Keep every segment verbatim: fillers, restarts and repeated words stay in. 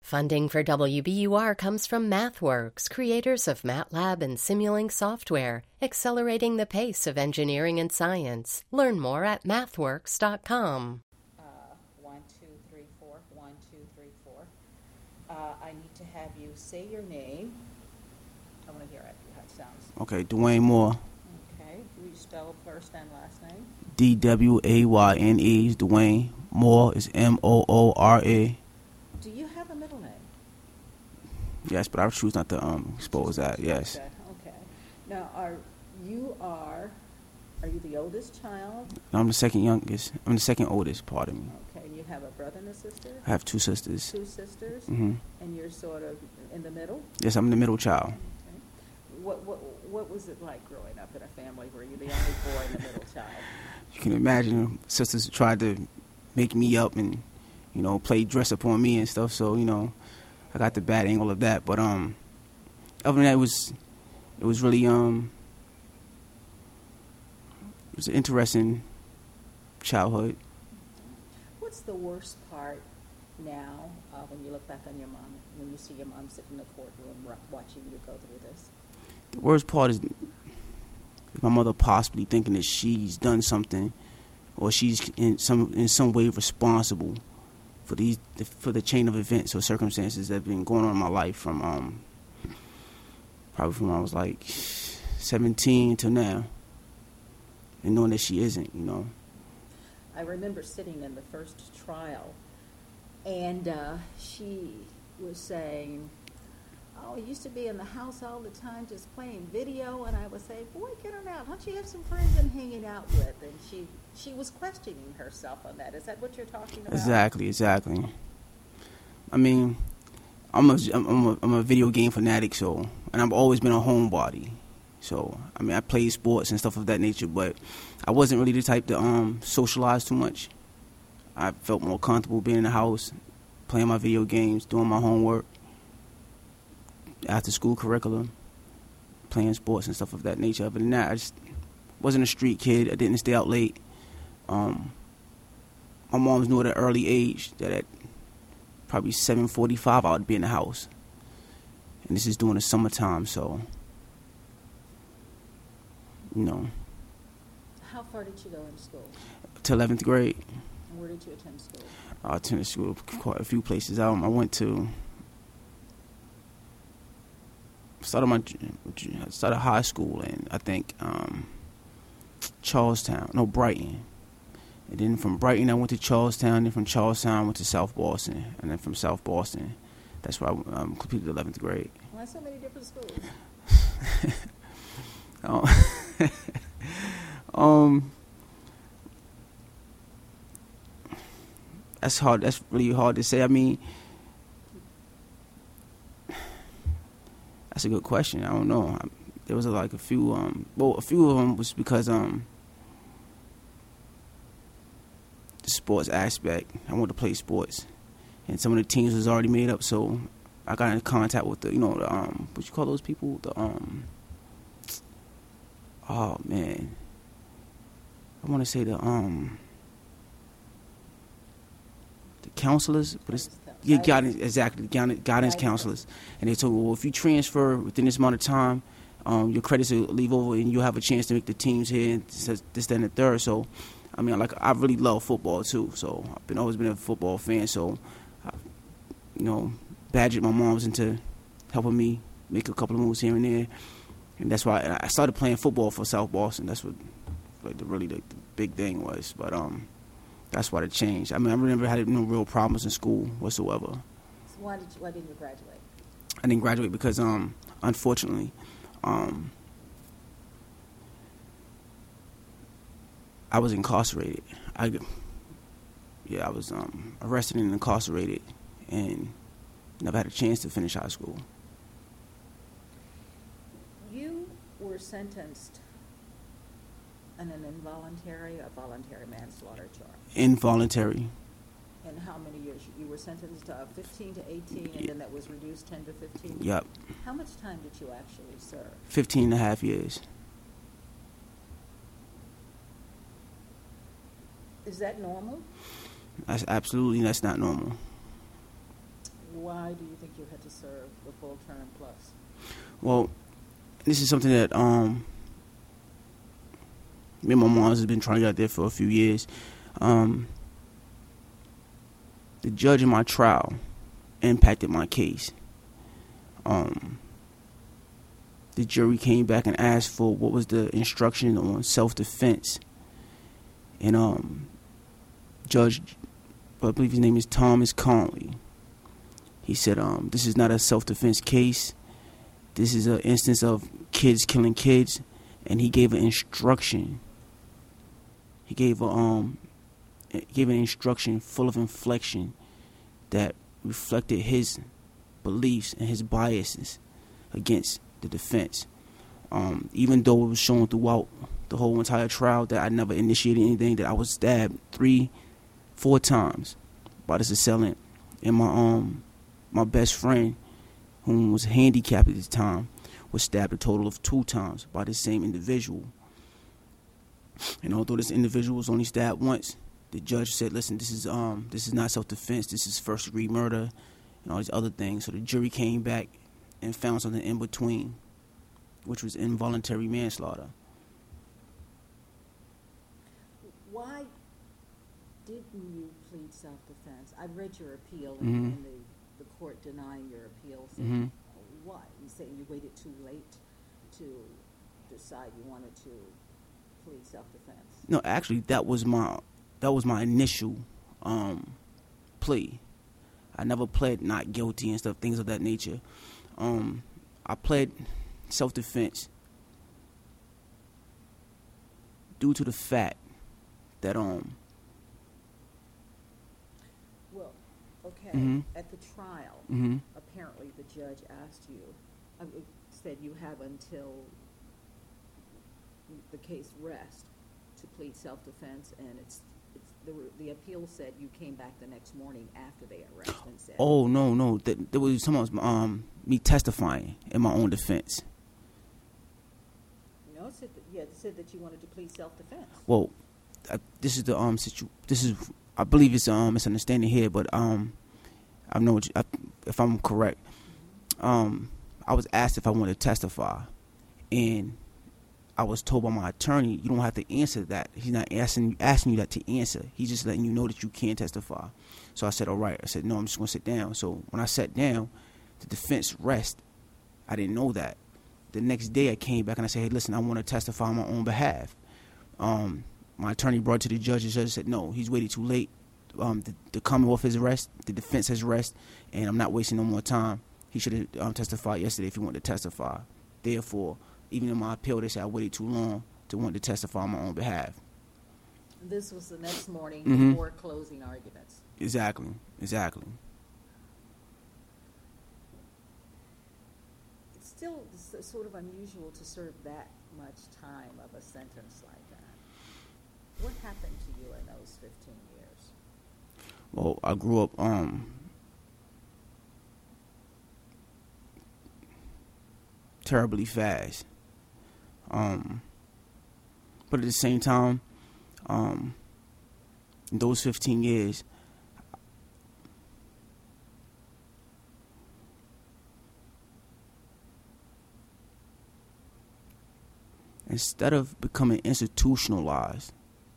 Funding for W B U R comes from MathWorks, creators of MATLAB and Simulink software, accelerating the pace of engineering and science. Learn more at mathworks dot com. Uh, one, two, three, four. One, two, three, four. Uh, I need to have you say your name. I want to hear it, how it sounds. Okay, Dwayne Moore. Okay. Will you spell first and last name? D W A Y N E is Dwayne. Moore is M O O R A. Do you have a middle name? Yes, but I choose not to um expose that. Yes. Okay. Okay. Now, are you are are you the oldest child? I'm the second youngest. I'm the second oldest. Pardon me. Okay. You have a brother and a sister. I have two sisters. Two sisters. Mm-hmm. And you're sort of in the middle. Yes, I'm the middle child. Okay. What what what was it like growing up in a family where you're the only boy and the middle child? You can imagine sisters tried to make me up and, you know, play dress up on me and stuff. So, you know, I got the bad angle of that. But um, other than that, it was it was really um, it was an interesting childhood. What's the worst part now uh, when you look back on your mom, when you see your mom sitting in the courtroom r- watching you go through this? The worst part is my mother possibly thinking that she's done something, or she's in some in some way responsible for these for the chain of events or circumstances that have been going on in my life from um probably from when I was like seventeen to now, and knowing that she isn't, you know. I remember sitting in the first trial, and uh, she was saying, "Oh, I used to be in the house all the time just playing video," and I would say, "Boy, get her out. Don't you have some friends I'm hanging out with?" And she she was questioning herself on that. Is that what you're talking about? Exactly, exactly. I mean, I'm a, I'm a, I'm a video game fanatic, so, and I've always been a homebody. So, I mean, I played sports and stuff of that nature, but I wasn't really the type to um, socialize too much. I felt more comfortable being in the house, playing my video games, doing my homework, after school curriculum, playing sports and stuff of that nature. Other than that, I just wasn't a street kid. I didn't stay out late. Um, my moms knew at an early age that at probably seven forty-five I would be in the house. And this is during the summertime, so, you know. How far did you go in school? To eleventh grade. And where did you attend school? I attended school quite a few places. Um, I went to, started my, started high school in, I think, um, Charlestown, no, Brighton. And then from Brighton, I went to Charlestown. Then from Charlestown, I went to South Boston. And then from South Boston, that's where I um, completed eleventh grade. Why so many different schools? um, um, that's hard. That's really hard to say. I mean, that's a good question. I don't know. I, there was a, like a few. Um, well, a few of them was because um. the sports aspect. I wanted to play sports, and some of the teams was already made up. So I got in contact with the, you know, the um, what you call those people? The um, oh man, I want to say the um, the counselors, but it's yeah, guidance exactly, guidance, guidance counselors, and they told me, well, if you transfer within this amount of time, um, your credits will leave over, and you'll have a chance to make the teams here, and this, this, that, and the third. So. I mean, like, I really love football, too, so I've been always been a football fan, so, I, you know, badgered my moms into helping me make a couple of moves here and there, and that's why I started playing football for South Boston. That's what, like, the really the, the big thing was, but um, that's why it changed. I mean, I remember I had no real problems in school whatsoever. So why did you, why didn't you graduate? I didn't graduate because, um, unfortunately, um, I was incarcerated. I, yeah, I was um, arrested and incarcerated, and never had a chance to finish high school. You were sentenced on an involuntary or voluntary manslaughter charge. Involuntary. And how many years? You were sentenced to fifteen to eighteen, and Yeah. then that was reduced ten to fifteen? Yep. How much time did you actually serve? Fifteen and a half years. Is that normal? That's absolutely, that's not normal. why do you think you had to serve the full term plus? Well, this is something that um, me and my mom has been trying to get out there for a few years. Um, the judge in my trial impacted my case. Um, the jury came back and asked for what was the instruction on self-defense. And um, Judge, I believe his name is Thomas Conley, he said, um, this is not a self-defense case. This is an instance of kids killing kids. And he gave an instruction. He gave a, um, gave an instruction full of inflection that reflected his beliefs and his biases against the defense. Um, even though it was shown throughout the whole entire trial that I never initiated anything, that I was stabbed three, four times by this assailant, and my um my best friend, whom was handicapped at the time, was stabbed a total of two times by the same individual. And although this individual was only stabbed once, the judge said, "Listen, this is um this is not self-defense. This is first-degree murder, and all these other things." So the jury came back and found something in between, which was involuntary manslaughter. Why didn't you plead self-defense? I read your appeal, Mm-hmm. and, and the, the court denying your appeal. Said, Mm-hmm. why? You say you waited too late to decide you wanted to plead self-defense. No, actually, that was my that was my initial um, plea. I never pled not guilty and stuff, things of that nature. Um, I pled self-defense due to the fact that um. Well, okay. Mm-hmm. At the trial, Mm-hmm. apparently the judge asked you, uh, it said you have until the case rests to plead self-defense, and it's, it's the, the appeal said you came back the next morning after they arrested and said, Oh no, no, that there was someone um me testifying in my own defense. no, it said that, yeah, it said that you wanted to plead self-defense. Well, I, this is the um situ- This is I believe it's um misunderstanding here, but um I know what you, I, if I'm correct. Um, I was asked if I wanted to testify, and I was told by my attorney, you don't have to answer that. He's not asking asking you that to answer. He's just letting you know that you can testify. So I said, all right. I said, no, I'm just going to sit down. So when I sat down, the defense rest. I didn't know that. The next day I came back and I said, hey, listen, I want to testify on my own behalf. Um, my attorney brought it to the judge. The judge said, no, he's waited too late. Um, the, the Commonwealth has rest. The defense has rest. And I'm not wasting no more time. He should have um, testified yesterday if he wanted to testify. Therefore, even in my appeal, they said I waited too long to want to testify on my own behalf. This was the next morning Mhm. before closing arguments. Exactly, exactly. It's still s- sort of unusual to serve that much time of a sentence like that. What happened to you in those fifteen years? Well, I grew up um, terribly fast. Um, but at the same time, um, in those fifteen years, instead of becoming institutionalized,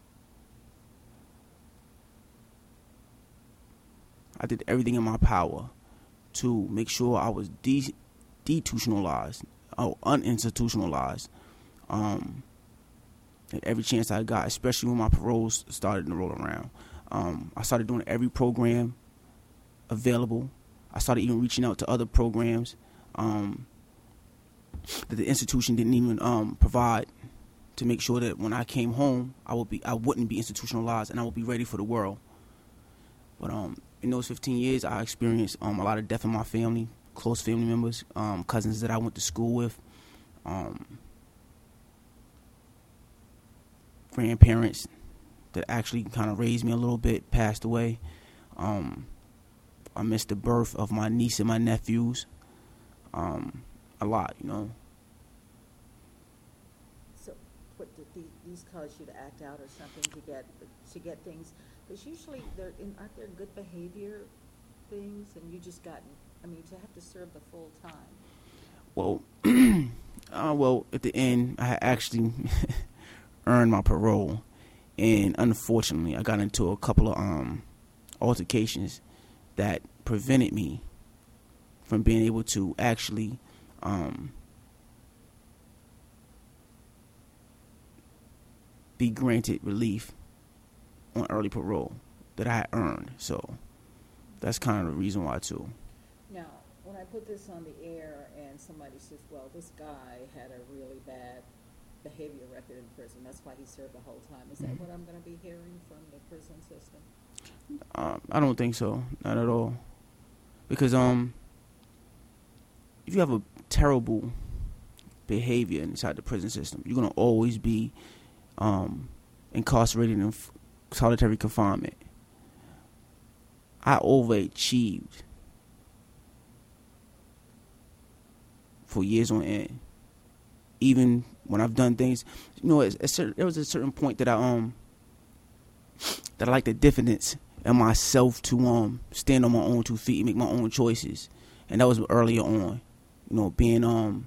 I did everything in my power to make sure I was de- detutionalized or uninstitutionalized. Um, at every chance I got, especially when my paroles started to roll around. Um, I started doing every program available. I started even reaching out to other programs um, that the institution didn't even um, provide, to make sure that when I came home, I would be I wouldn't be institutionalized and I would be ready for the world. But um, in those fifteen years, I experienced um, a lot of death in my family, close family members, um, cousins that I went to school with, um, grandparents that actually kind of raised me a little bit passed away. Um, I missed the birth of my niece and my nephews. Um, a lot, you know. So, what did the, these cause you to act out or something to get to get things? Because usually, there in, aren't there good behavior things, and you just got, I mean, to have to serve the full time? Well, uh, well, at the end, I actually earned my parole, and unfortunately, I got into a couple of um, altercations that prevented me from being able to actually um, be granted relief on early parole that I had earned. So that's kind of the reason why too. Now, when I put this on the air and somebody says, well, this guy had a really bad behavior record in prison, that's why he served the whole time. Is that mm-hmm. what I'm going to be hearing from the prison system? Um, I don't think so. Not at all. Because um, if you have a terrible behavior inside the prison system, you're going to always be um, incarcerated in f- solitary confinement. I overachieved for years on end. Even when I've done things, you know, it's, it's certain, there was a certain point that I um that I like the diffidence in myself to um stand on my own two feet and make my own choices, and that was earlier on, you know, being um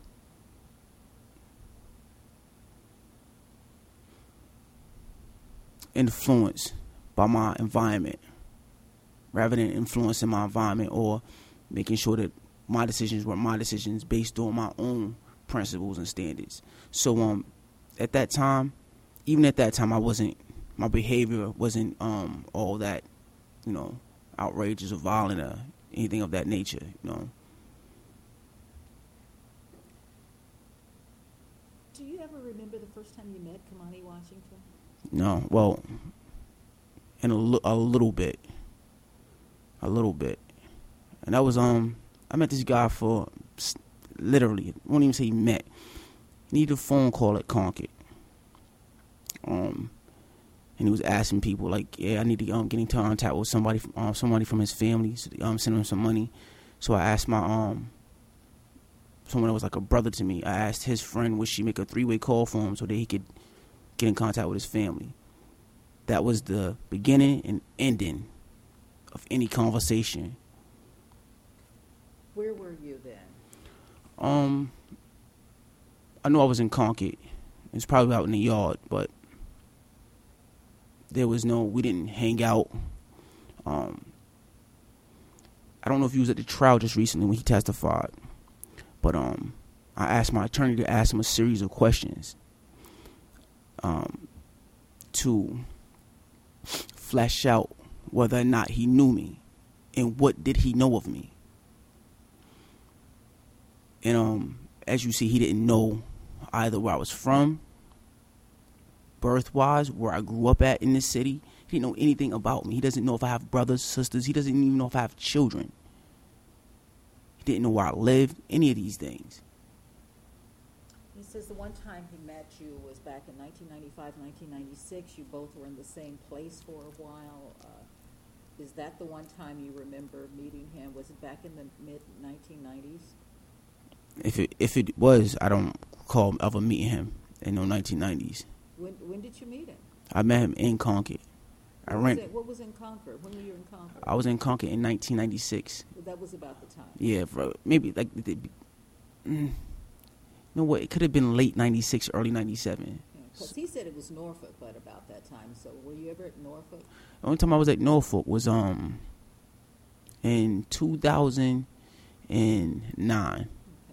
influenced by my environment rather than influencing my environment or making sure that my decisions were my decisions based on my own principles and standards. So um at that time, even at that time, I wasn't, my behavior wasn't um all that, you know, outrageous or violent or anything of that nature, you know. Do you ever remember the first time you met Kamani Washington? No, well, in a, li- a little bit, a little bit, and that was um I met this guy for literally, I won't even say he met. He needed a phone call at Concord. Um, and he was asking people like, yeah, I need to um get in contact with somebody from um, somebody from his family, so um send him some money. So I asked my um someone that was like a brother to me. I asked his friend would she make a three way call for him so that he could get in contact with his family. That was the beginning and ending of any conversation. Where were you then? Um, I knew I was in Concord. It's probably out in the yard, but there was no, we didn't hang out. Um, I don't know if he was at the trial just recently when he testified, but um, I asked my attorney to ask him a series of questions um, to flesh out whether or not he knew me and what did he know of me. And um, as you see, he didn't know either where I was from, birth-wise, where I grew up at in this city. He didn't know anything about me. He doesn't know if I have brothers, sisters. He doesn't even know if I have children. He didn't know where I lived, any of these things. He says the one time he met you was back in nineteen ninety-five, nineteen ninety-six. You both were in the same place for a while. Uh, is that the one time you remember meeting him? Was it back in the mid nineteen nineties? If it if it was, I don't recall ever meeting him in the nineteen nineties. When when did you meet him? I met him in Concord. What I was ent- it, What was in Concord? When were you in Concord? I was in Concord in nineteen ninety-six. Well, that was about the time. Yeah, bro, maybe like, mm, you know what? It could have been late ninety-six, early ninety-seven. Because yeah, he said it was Norfolk, but about that time. So were you ever at Norfolk? The only time I was at Norfolk was um in two thousand nine.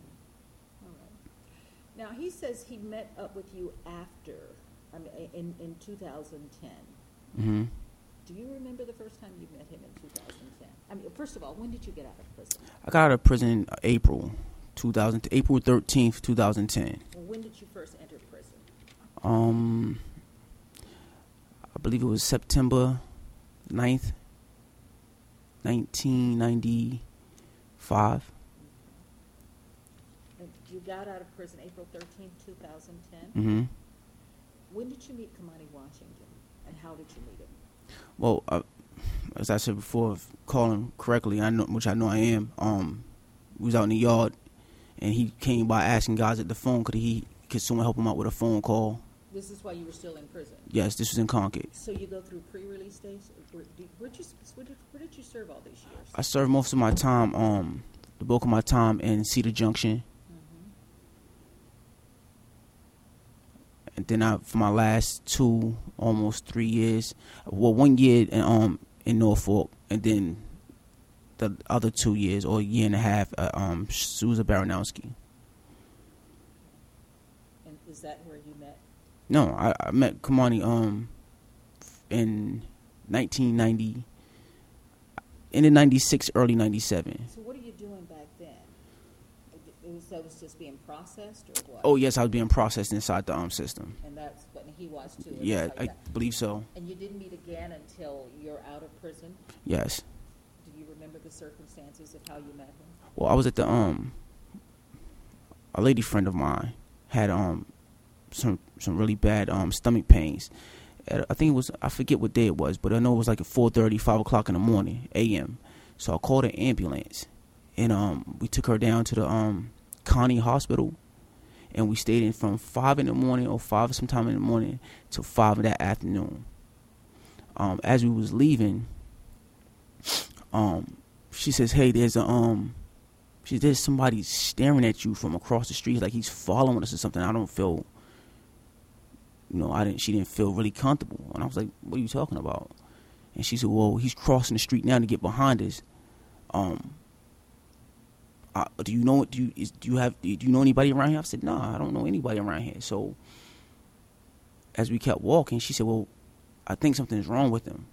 Now, he says he met up with you after, I mean, in, in two thousand ten. Mm-hmm. Do you remember the first time you met him in two thousand ten? I mean, first of all, when did you get out of prison? I got out of prison in April two thousand, April thirteenth, twenty ten. Well, when did you first enter prison? Um, I believe it was September ninth, nineteen ninety-five. You got out of prison April thirteenth, two thousand ten. Mm-hmm. When did you meet Kamani Washington, and how did you meet him? Well, uh, as I said before, if calling correctly, I know, which I know I am. Um, we was out in the yard, and he came by asking guys at the phone could he could someone help him out with a phone call This is why you were still in prison. Yes, this was in Concord. So you go through pre-release days. Where did, where'd you, where did, where did you serve all these years? I served most of my time, um, the bulk of my time in Cedar Junction. Mm-hmm. And then I, for my last two, almost three years, well, one year in, um, in Norfolk, and then the other two years, or a year and a half, at um, Sousa Baranowski. And is that where you met? No, I, I met Kamani um, in nineteen ninety, in the ninety-six, early ninety-seven. So what are you doing back then? It was, that was just being processed, or what? Oh, yes, I was being processed inside the um, system. And that's what he was, too? Yeah, I got. believe so. And you didn't meet again until you're out of prison? Yes. Do you remember the circumstances of how you met him? Well, I was at the, um, a lady friend of mine had um some some really bad um stomach pains. I think it was, I forget what day it was, but I know it was like at four thirty, five o'clock in the morning, A M So I called an ambulance, and um we took her down to the um Connie Hospital, and we stayed in from five in the morning or five sometime in the morning till five in that afternoon. Um, as we was leaving, um, she says, "Hey, there's a um, she there's somebody staring at you from across the street, like he's following us or something." I don't feel, you know, I didn't. She didn't feel really comfortable, and I was like, "What are you talking about?" And she said, "Well, he's crossing the street now to get behind us. Um, uh, do you know? Do you is, do you have? Do you know anybody around here?" I said, "No, nah, I don't know anybody around here." So, as we kept walking, she said, "Well, I think something's wrong with him."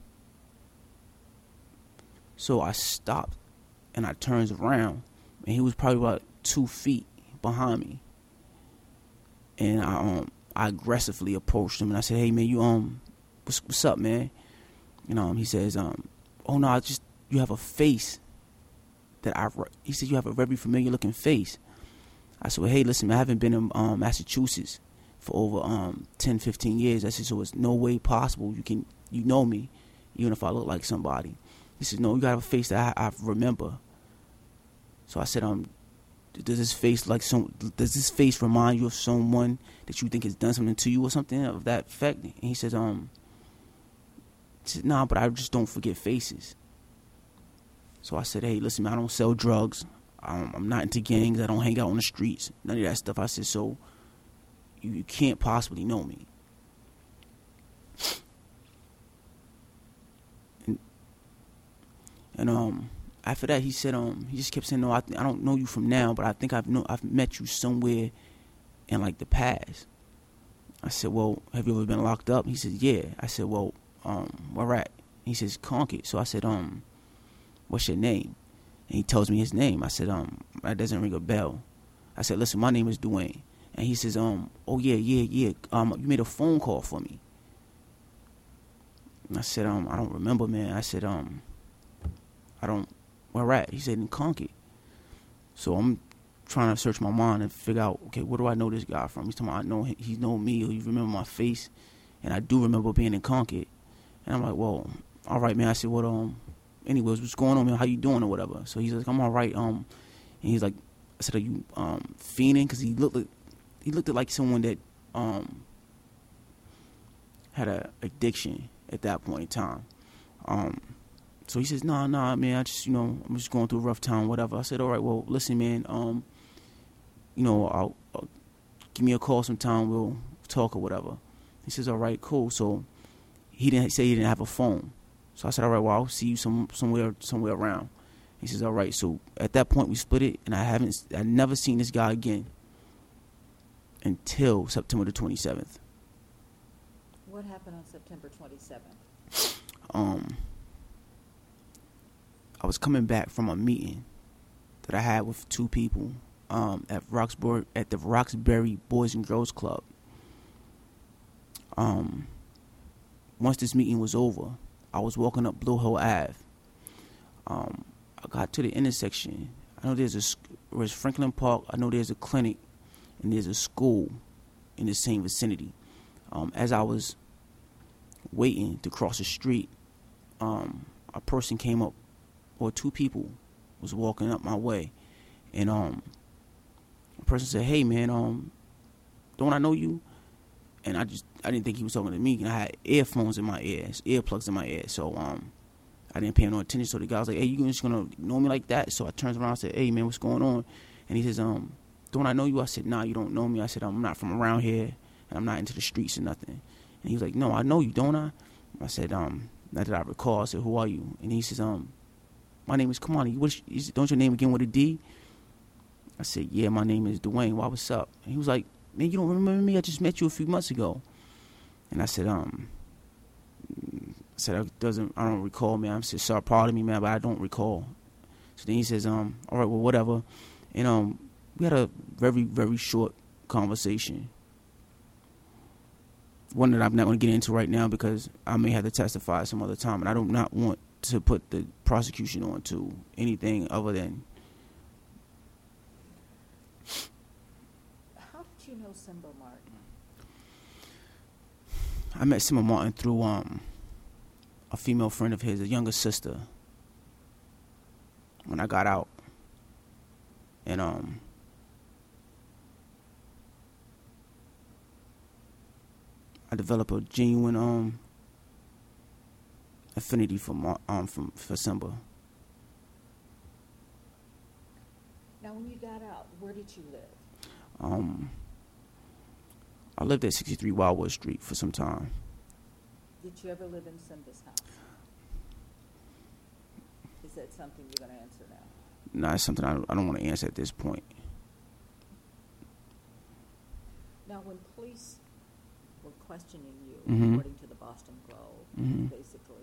So I stopped, and I turns around, and he was probably about two feet behind me. And I um I aggressively approached him, and I said, "Hey man, you um, what's what's up, man?" And um he says, um, "Oh no, I just you have a face that I." He said, "You have a very familiar looking face." I said, "Well, hey, listen, man, I haven't been in um, Massachusetts for over um ten, fifteen years. I said, "So it's no way possible you can you know me, even if I look like somebody." He said, "No, you got a face that I, I remember." So I said, "Um, does this face like some? Does this face remind you of someone that you think has done something to you or something of that effect?" And he says, "Um, he said, nah, but I just don't forget faces." So I said, "Hey, listen, man, I don't sell drugs. Um, I'm not into gangs. I don't hang out on the streets. None of that stuff." I said, "So you, you can't possibly know me." And, and um. After that, he said, um, he just kept saying, "No, I, th- I don't know you from now, but I think I've know I've met you somewhere in like the past." I said, "Well, have you ever been locked up?" He said, "Yeah." I said, "Well, um, where at?" He says, "Concord." So I said, um, "What's your name?" And he tells me his name. I said, um, "That doesn't ring a bell." I said, "Listen, my name is Dwayne." And he says, um, "Oh yeah, yeah, yeah. Um, you made a phone call for me." And I said, um, "I don't remember, man." I said, um, "I don't." Where at? He said, "In Concord." So I'm trying to search my mind and figure out, okay, where do I know this guy from? He's talking about, I know he know me, or he remember my face, and I do remember being in Concord. And I'm like, well, all right, man. I said, "What um, anyways, what's going on, man? How you doing, or whatever?" So he's like, "I'm all right." Um, and he's like, I said, "Are you um fiending?" Because he looked like, he looked like someone that um had a addiction at that point in time. Um. So he says, "Nah, nah, man, I just, you know, I'm just going through a rough time, whatever." I said, "All right, well, listen, man, um, you know, I'll, I'll give me a call sometime, we'll talk or whatever." He says, "All right, cool." So he didn't say he didn't have a phone. So I said, "All right, well, I'll see you some somewhere somewhere around." He says, "All right." So at that point we split it, and I haven't, I never seen this guy again until September the twenty-seventh. What happened on September twenty-seventh? Um. I was coming back from a meeting that I had with two people um, at Roxbury at the Roxbury Boys and Girls Club. Um, once this meeting was over, I was walking up Blue Hill Avenue. Um, I got to the intersection. I know there's a there's Franklin Park. I know there's a clinic, and there's a school in the same vicinity. Um, as I was waiting to cross the street, um, a person came up. Or two people was walking up my way, and um, a person said, "Hey man, um, don't I know you?" and I just I didn't think he was talking to me. And I had earphones in my ears, earplugs in my ear, so um, I didn't pay no attention. So the guy was like, "Hey, you just gonna ignore me like that?" So I turned around and said, "Hey, man, what's going on?" And he says, "Um, don't I know you?" I said, "Nah, you don't know me." I said, "I'm not from around here, and I'm not into the streets or nothing." And he was like, "No, I know you, don't I?" I said, "Um, not that I recall." I said, "Who are you?" And he says, "Um, my name is Kamani. What's, is, don't your name begin with a D?" I said, "Yeah, my name is Dwayne. Why, what's up?" And he was like, "Man, you don't remember me? I just met you a few months ago." And I said, um, I said, I doesn't, I don't recall, man. I said, "Sorry, pardon me, man, but I don't recall." So then he says, um, "All right, well, whatever." And um, we had a very, very short conversation. One that I'm not going to get into right now because I may have to testify some other time, and I do not want to put the prosecution on to anything other than. How did you know Simba Martin? I met Simba Martin through um a female friend of his, a younger sister. When I got out, and um. I developed a genuine um affinity for Mar- um for, for Simba. Now, when you got out, where did you live? Um, I lived at sixty-three Wildwood Street for some time. Did you ever live in Simba's house? Is that something you're going to answer now? No, it's something I, I don't want to answer at this point. Now, when police were questioning you, Mm-hmm. according to the Boston Globe, Mm-hmm. basically,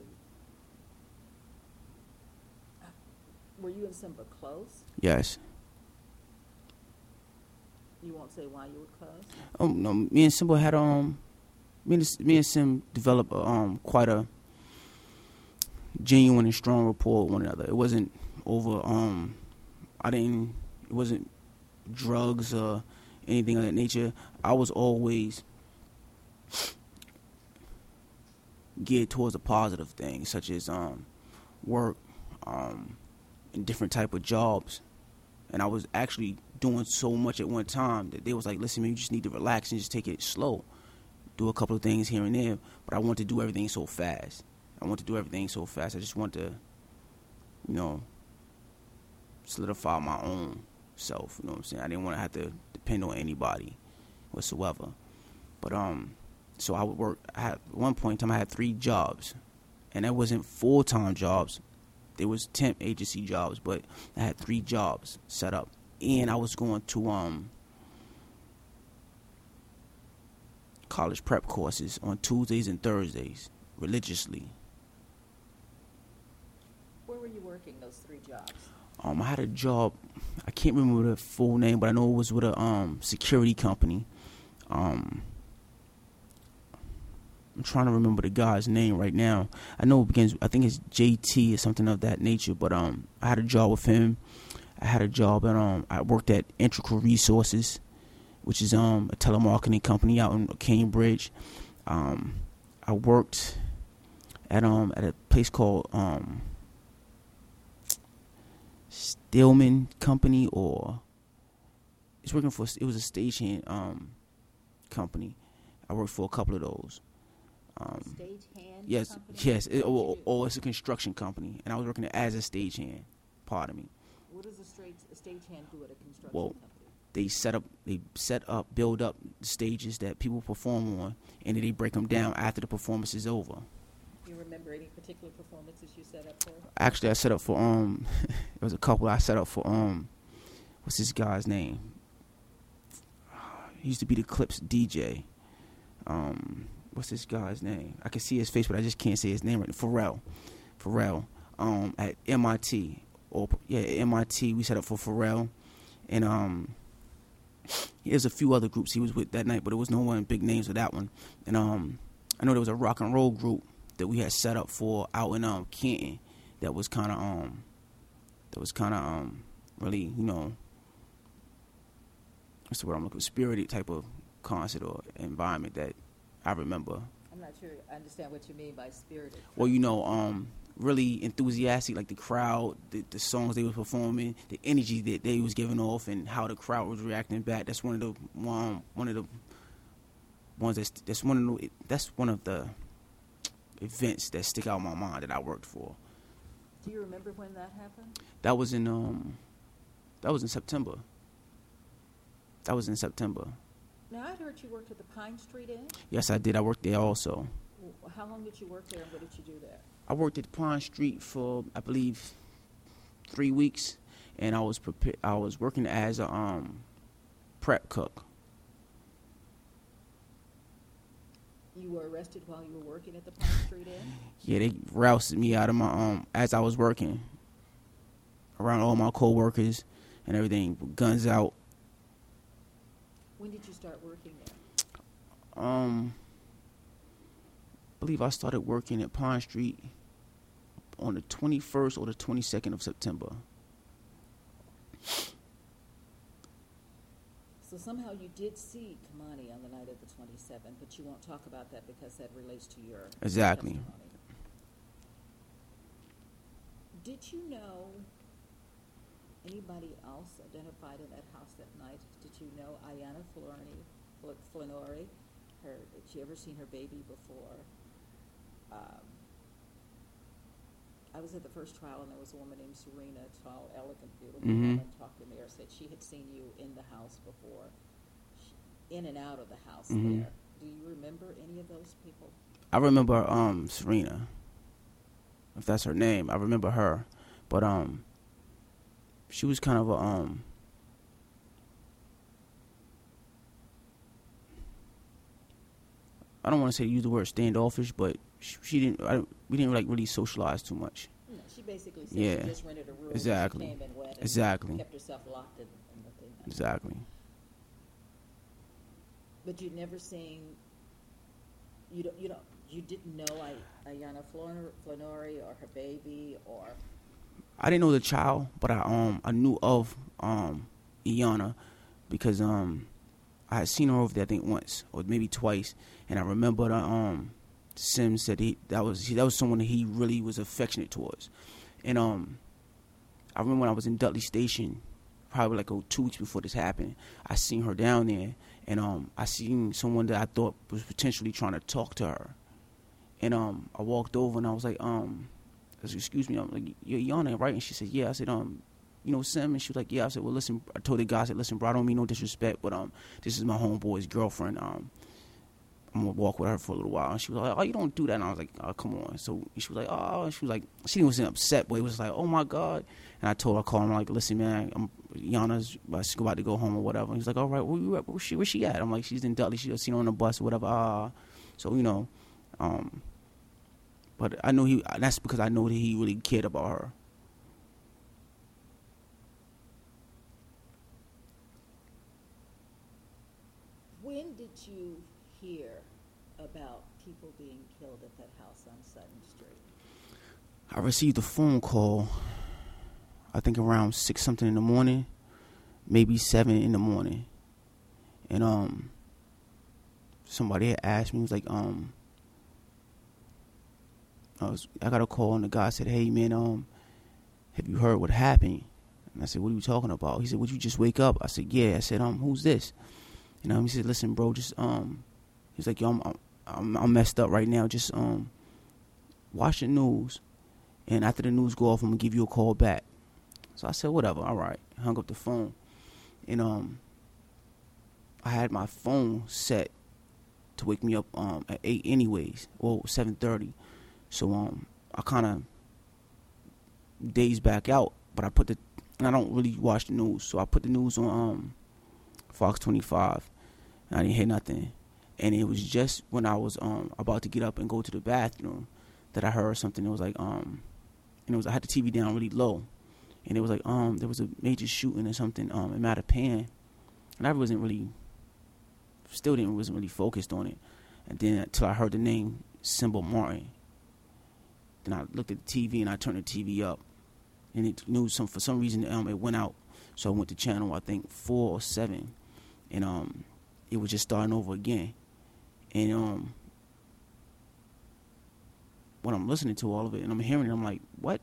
uh, were you and Simba close? Yes. You won't say why you were close? Oh no, me and Simba had um, me and me and Sim developed a, um quite a genuine and strong rapport with one another. It wasn't over um, I didn't. It wasn't drugs or anything of that nature. I was always geared towards a positive thing, such as um, work, um, and different type of jobs. And I was actually doing so much at one time that they was like, "Listen, man, you just need to relax and just take it slow. Do a couple of things here and there." But I want to do everything so fast. I want to do everything so fast. I just want to, you know, solidify my own self. You know what I'm saying? I didn't want to have to depend on anybody whatsoever. But um, so I would work. I had, at one point in time, I had three jobs, and that wasn't full time jobs. There was temp agency jobs, but I had three jobs set up, and I was going to um college prep courses on Tuesdays and Thursdays religiously. Where were you working those three jobs? Um, I had a job. I can't remember the full name, but I know it was with a um security company. Um, I'm trying to remember the guy's name right now. I know it begins. I think it's J T or something of that nature. But um, I had a job with him. I had a job at um. I worked at Integral Resources, which is um a telemarketing company out in Cambridge. Um, I worked at um at a place called um Stillman Company, or it's working for. It was a stagehand um company. I worked for a couple of those. Um, Stagehand yes, company? yes, it, What or, did you do? or it's a construction company, and I was working as a stagehand. Pardon me. What does a straight a stagehand do at a construction Well, company? They set up, they set up, build up stages that people perform on, and then they break them down after the performance is over. Do you remember any particular performances you set up for? Actually, I set up for um, it was a couple I set up for um, what's this guy's name? He used to be the Clips D J. Um, what's this guy's name? I can see his face, but I just can't say his name right now. Pharrell, Pharrell. Um, at M I T, or yeah, at M I T, we set up for Pharrell, and um, there's a few other groups he was with that night, but there was no one big names with that one. And um, I know there was a rock and roll group that we had set up for out in um Canton. That was kind of um, that was kind of um, really, you know, what's the word I'm looking for? Spirited type of concert or environment that I remember. I'm not sure I understand what you mean by spirited. Well, you know, um, really enthusiastic, like the crowd, the, the songs they were performing, the energy that they was giving off, and how the crowd was reacting back. That's one of the um, one of the ones that's that's one of the, that's one of the events that stick out in my mind that I worked for. Do you remember when that happened? That was in um, that was in September. That was in September. Now I heard you worked at the Pine Street Inn. Yes, I did. I worked there also. Well, how long did you work there, and what did you do there? I worked at Pine Street for, I believe, three weeks, and I was prepa- I was working as a um, prep cook. You were arrested while you were working at the Pine Street Inn? Yeah, they rousted me out of my um as I was working around all my coworkers and everything, with guns out. When did you start working there? Um, I believe I started working at Pine Street on the twenty-first or the twenty-second of September. So somehow you did see Kamani on the night of the twenty-seventh, but you won't talk about that because that relates to your Exactly. testimony. Did you know anybody else identified in that house that night? Did you know Ayanna Florney, Fl- Flannery? Her, had she ever seen her baby before? Um, I was at the first trial, and there was a woman named Serena, tall, elegant, beautiful Mhm. woman, talked to me or said she had seen you in the house before, she, in and out of the house Mhm. there. Do you remember any of those people? I remember um Serena, if that's her name. I remember her, but um, she was kind of a um. I don't want to say use the word standoffish, but she, she didn't. I, we didn't like really socialize too much. No, she basically said Yeah. she just rented a room. Exactly. She came and went and Exactly. kept herself locked in, in the thing. Exactly. But you'd never seen. You don't. You don't. You didn't know I, Ayanna Flor- Flannery or her baby or. I didn't know the child, but I um I knew of um Iyanna because um I had seen her over there I think once or maybe twice, and I remember the, um Sims said he that was that was someone that he really was affectionate towards, and um I remember when I was in Dudley Station, probably like oh, two weeks before this happened, I seen her down there, and um I seen someone that I thought was potentially trying to talk to her, and um I walked over and I was like um. I said, excuse me, I'm like, you're Iyanna, right? And she said, yeah. I said, um, you know, Sim? And she was like, yeah. I said, well, listen, I told the guy, I said, listen, bro, I don't mean no disrespect, but um, this is my homeboy's girlfriend. Um, I'm gonna walk with her for a little while. And she was like, oh, you don't do that. And I was like, oh, come on. So she was like, oh, and she was like, she wasn't upset, but it was like, oh my God. And I told her, I called him, like, listen, man, I'm Iyanna's about to go home or whatever. And he's like, all right, where, you at? Where she, where she at? I'm like, she's in Dudley. She just seen her on the bus or whatever. Ah, so you know, um. But I know he. That's because I know that he really cared about her. When did you hear about people being killed at that house on Sutton Street? I received a phone call, I think around six something in the morning, maybe seven in the morning, and um, somebody had asked me, it was like um. I was I got a call and the guy said, hey man, um, have you heard what happened? And I said, what are you talking about? He said, would you just wake up? I said, yeah. I said, um, who's this? And um, he said, listen, bro, just um, he's like, yo, I'm I'm I'm messed up right now. Just um, watch the news, and after the news go off, I'm gonna give you a call back. So I said, whatever, all right. I hung up the phone, and um, I had my phone set to wake me up um at eight anyways, or seven thirty. So um, I kind of dazed back out, but I put the, and I don't really watch the news, so I put the news on um, Fox twenty-five, and I didn't hear nothing. And it was just when I was um about to get up and go to the bathroom that I heard something. It was like um, and it was I had the T V down really low, and it was like um there was a major shooting or something um in Mattapan, and I wasn't really, still didn't wasn't really focused on it, and then until I heard the name Symbol Martin. Then I looked at the T V and I turned the T V up, and it knew some for some reason um it went out, so I went to channel I think four or seven, and um it was just starting over again, and um when I'm listening to all of it and I'm hearing it, I'm like, what?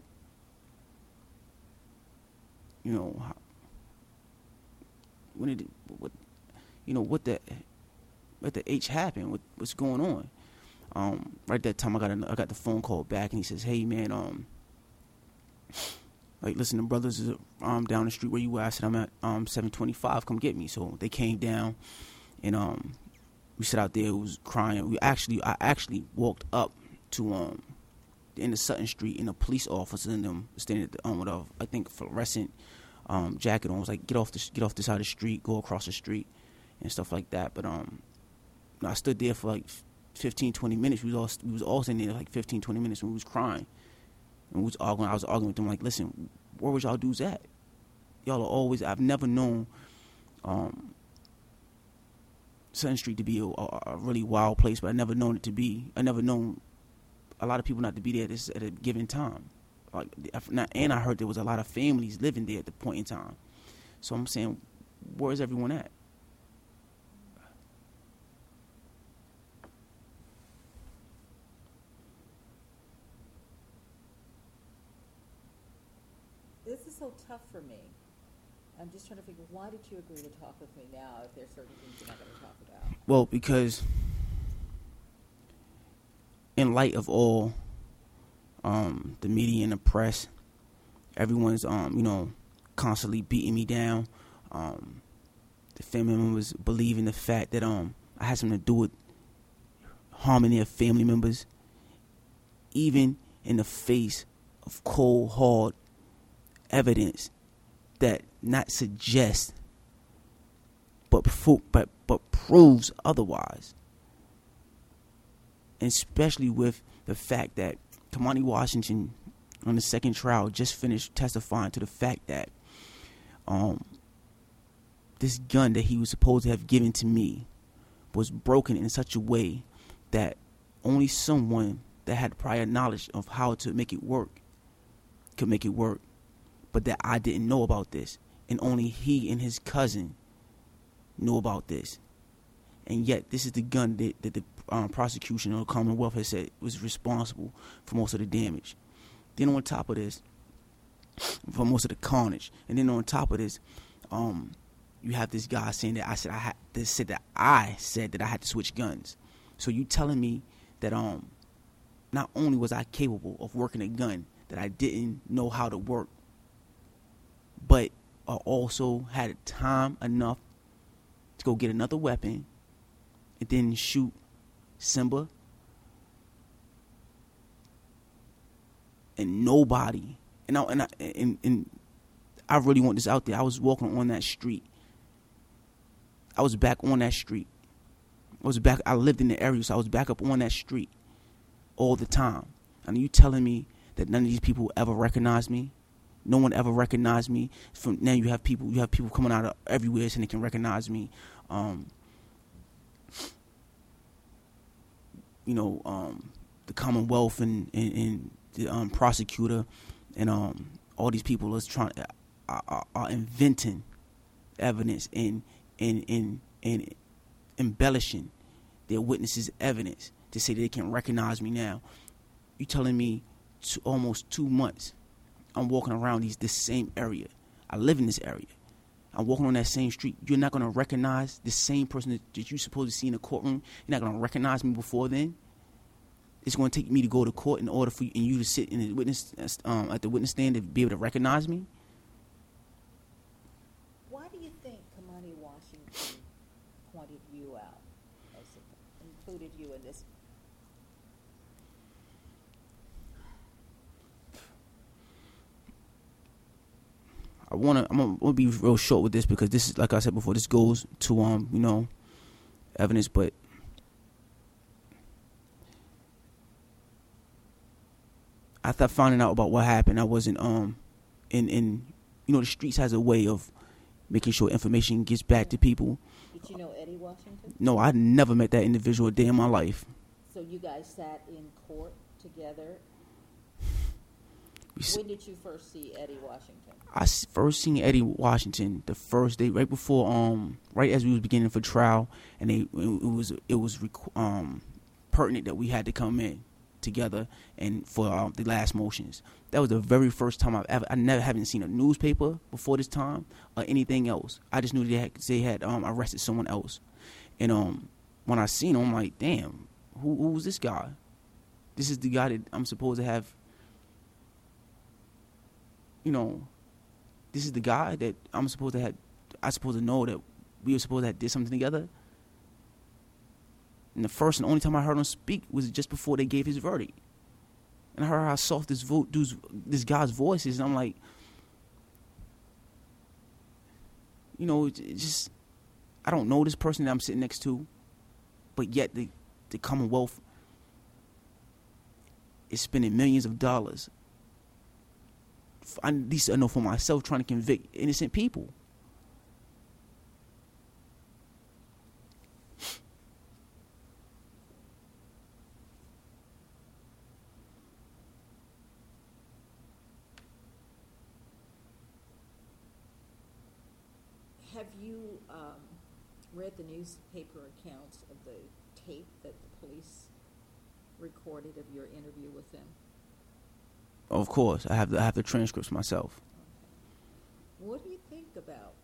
You know, how, when did it, what, you know what that, let the H happen? What, what's going on? Um, right that time, I got a, I got the phone call back, and he says, "Hey, man, um, like, listen, the brothers is um down the street where you were." I said, "I'm at um seven twenty-five. Come get me." So they came down, and um, we sat out there. It was crying. We actually, I actually walked up to um, the end of Sutton Street, and a police officer and them standing at the um with a, I think, fluorescent um jacket on. I was like, "Get off the get off this side of the street. Go across the street," and stuff like that. But um, I stood there for like fifteen, twenty minutes. We was all we was all sitting there like fifteen, twenty minutes when we was crying. And we was arguing. I was arguing with them like, "Listen, where was y'all dudes at? Y'all are always." I've never known um, Sutton Street to be a, a, a really wild place, but I never known it to be. I never known a lot of people not to be there at, this, at a given time. Like, not, and I heard there was a lot of families living there at the point in time. So I'm saying, where is everyone at? This is so tough for me. I'm just trying to figure, why did you agree to talk with me now if there's certain things you're not going to talk about? Well, because in light of all um, the media and the press, everyone's, um, you know, constantly beating me down. Um, the family members believe in the fact that um, I had something to do with harming their family members, even in the face of cold, hard evidence that not suggests but but but proves otherwise. And especially with the fact that Kamani Washington on the second trial just finished testifying to the fact that um this gun that he was supposed to have given to me was broken in such a way that only someone that had prior knowledge of how to make it work could make it work. But that I didn't know about this, and only he and his cousin knew about this. And yet, this is the gun that, that the um, prosecution or the Commonwealth has said was responsible for most of the damage. Then on top of this, for most of the carnage, and then on top of this, um, you have this guy saying that I said I had this said that I said that I had to switch guns. So you telling me that um, not only was I capable of working a gun that I didn't know how to work, but I also had time enough to go get another weapon and then shoot Simba. And nobody, and I, and, I, and, and I really want this out there. I was walking on that street. I was back on that street. I was back, I lived in the area, so I was back up on that street all the time. And you telling me that none of these people ever recognized me? No one ever recognized me. From now, you have people. You have people coming out of everywhere, so they can recognize me. Um, you know, um, the Commonwealth and, and, and the um, prosecutor and um, all these people is trying are, are, are inventing evidence and and and and embellishing their witnesses' evidence to say that they can recognize me now. You telling me to almost two months? I'm walking around these this same area. I live in this area. I'm walking on that same street. You're not going to recognize the same person that, that you're supposed to see in the courtroom. You're not going to recognize me before then. It's going to take me to go to court in order for you, and you to sit in the witness um, at the witness stand to be able to recognize me. Why do you think Kamani Washington pointed you out, as included you in this? I wanna, I'm gonna, gonna be real short with this because this is, like I said before, this goes to um, you know, evidence. But after finding out about what happened, I wasn't um, in in, you know, the streets has a way of making sure information gets back to people. Did you know Eddie Washington? No, I never met that individual a day in my life. So you guys sat in court together. We When did you first see Eddie Washington? I first seen Eddie Washington the first day, right before, um, right as we was beginning for trial, and they, it was it was um, pertinent that we had to come in together and for um, the last motions. That was the very first time I've ever. I never haven't seen a newspaper before this time or anything else. I just knew they had they had um, arrested someone else, and um, when I seen him, I'm like, damn, who who's this guy? This is the guy that I'm supposed to have, you know, this is the guy that I'm supposed to have, I supposed to know that we were supposed to have did something together. And the first and only time I heard him speak was just before they gave his verdict. And I heard how soft this vo- dude's, this guy's voice is, and I'm like, you know, it, it just, I don't know this person that I'm sitting next to, but yet the, the Commonwealth is spending millions of dollars. I, at least I know for myself, trying to convict innocent people. Have you um, read the newspaper accounts of the tape that the police recorded of your interview with them? Of course, I have the, I have the transcripts myself. Okay. What do you think about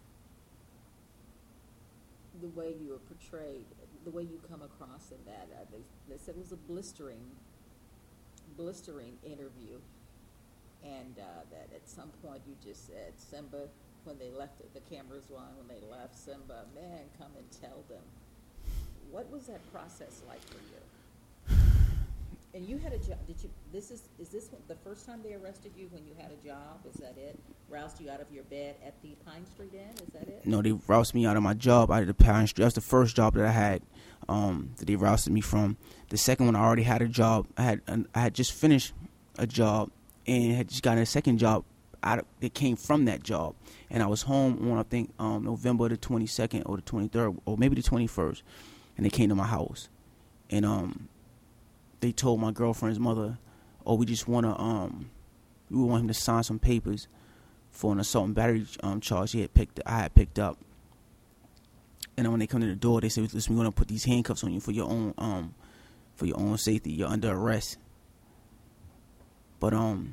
the way you were portrayed, the way you come across in that? Uh, they, they said it was a blistering, blistering interview, and uh, that at some point you just said, Simba, when they left, the cameras were on, when they left, Simba, man, come and tell them. What was that process like for you? And you had a job. Did you? This is is this the first time they arrested you when you had a job? Is that it? Roused you out of your bed at the Pine Street Inn? Is that it? No, they roused me out of my job out of the Pine Street. That's the first job that I had um, that they rousted me from. The second one, I already had a job. I had I had just finished a job and had just gotten a second job out of, that came from that job. And I was home on I think um, November the twenty-second or the twenty-third or maybe the twenty-first, and they came to my house, and um. They told my girlfriend's mother, "Oh, we just wanna um, we want him to sign some papers for an assault and battery um charge he had picked I had picked up." And then when they come to the door, they said, "Listen, we're gonna put these handcuffs on you for your own um, for your own safety. You're under arrest." But um,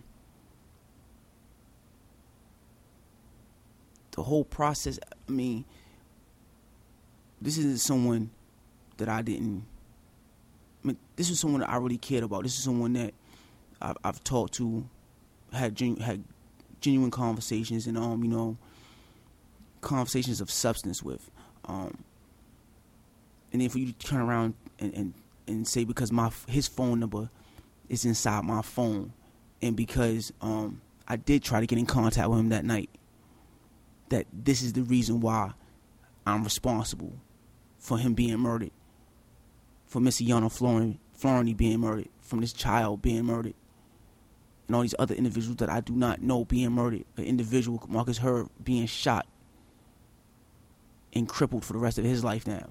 the whole process. I mean, this isn't someone that I didn't. I mean, this is someone that I really cared about. This is someone that I've, I've talked to, had genu- had genuine conversations, and um, you know, conversations of substance with. Um, and then for you to turn around and, and, and say because my his phone number is inside my phone, and because um, I did try to get in contact with him that night, that this is the reason why I'm responsible for him being murdered. For Miss Iyanla Florence, Florence being murdered, from this child being murdered, and all these other individuals that I do not know being murdered, an individual, Marcus Hurd, being shot and crippled for the rest of his life now.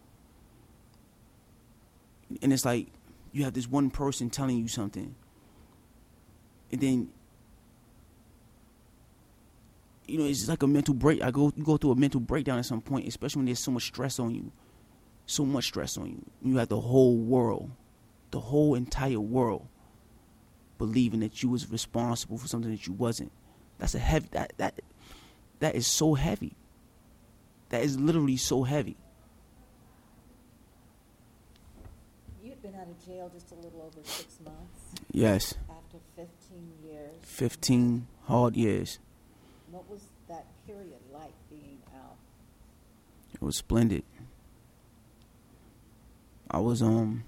And it's like, you have this one person telling you something, and then, you know, it's like a mental break. I go, you go through a mental breakdown at some point, especially when there's so much stress on you. So much stress on you. You have the whole world, the whole entire world, believing that you was responsible for something that you wasn't. That's a heavy. That that that is so heavy. That is literally so heavy. You had been out of jail just a little over six months. Yes. After fifteen years. Fifteen hard years. What was that period like being out? It was splendid. I was, um,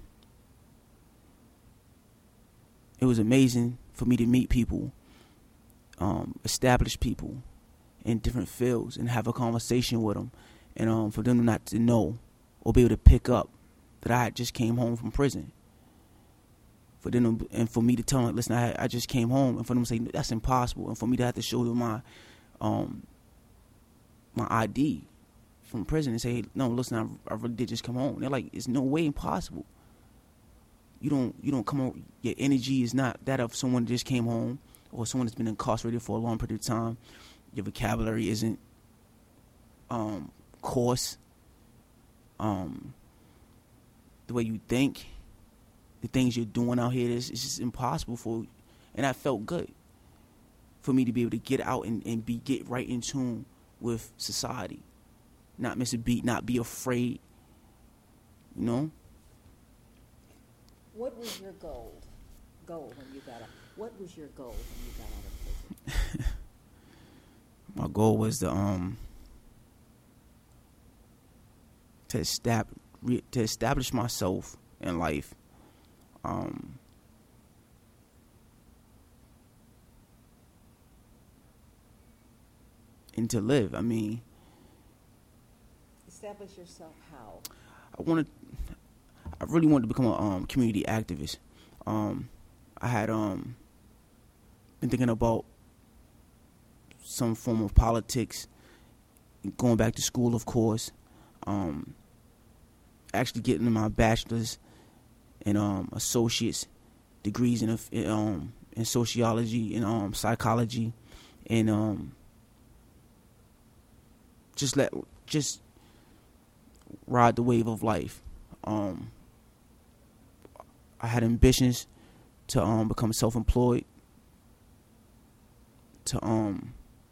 it was amazing for me to meet people, um, established people in different fields and have a conversation with them, and um, for them not to know or be able to pick up that I had just came home from prison. For them, and for me to tell them, listen, I, I just came home, and for them to say, that's impossible, and for me to have to show them my, um, my I D from prison and say, hey, no, listen, I, I really did just come home. They're like, it's no way impossible. You don't, you don't come home. Your energy is not that of someone that just came home or someone that's been incarcerated for a long period of time. Your vocabulary isn't um, coarse. Um, the way you think, the things you're doing out here, it's, it's just impossible for you. And that felt good for me to be able to get out and, and be get right in tune with society. Not miss a beat, not be afraid, you know. What was your goal? Goal when you got out? What was your goal when you got out of prison? My goal was to um to establish to establish myself in life. Um, and to live. I mean, establish yourself how? I wanted, I really wanted to become a um, community activist. Um, I had um, been thinking about some form of politics, going back to school, of course. Um, actually getting my bachelor's and um, associate's degrees in, in um in sociology and um psychology, and um just let just ride the wave of life. Um, I had ambitions to um become self-employed, to um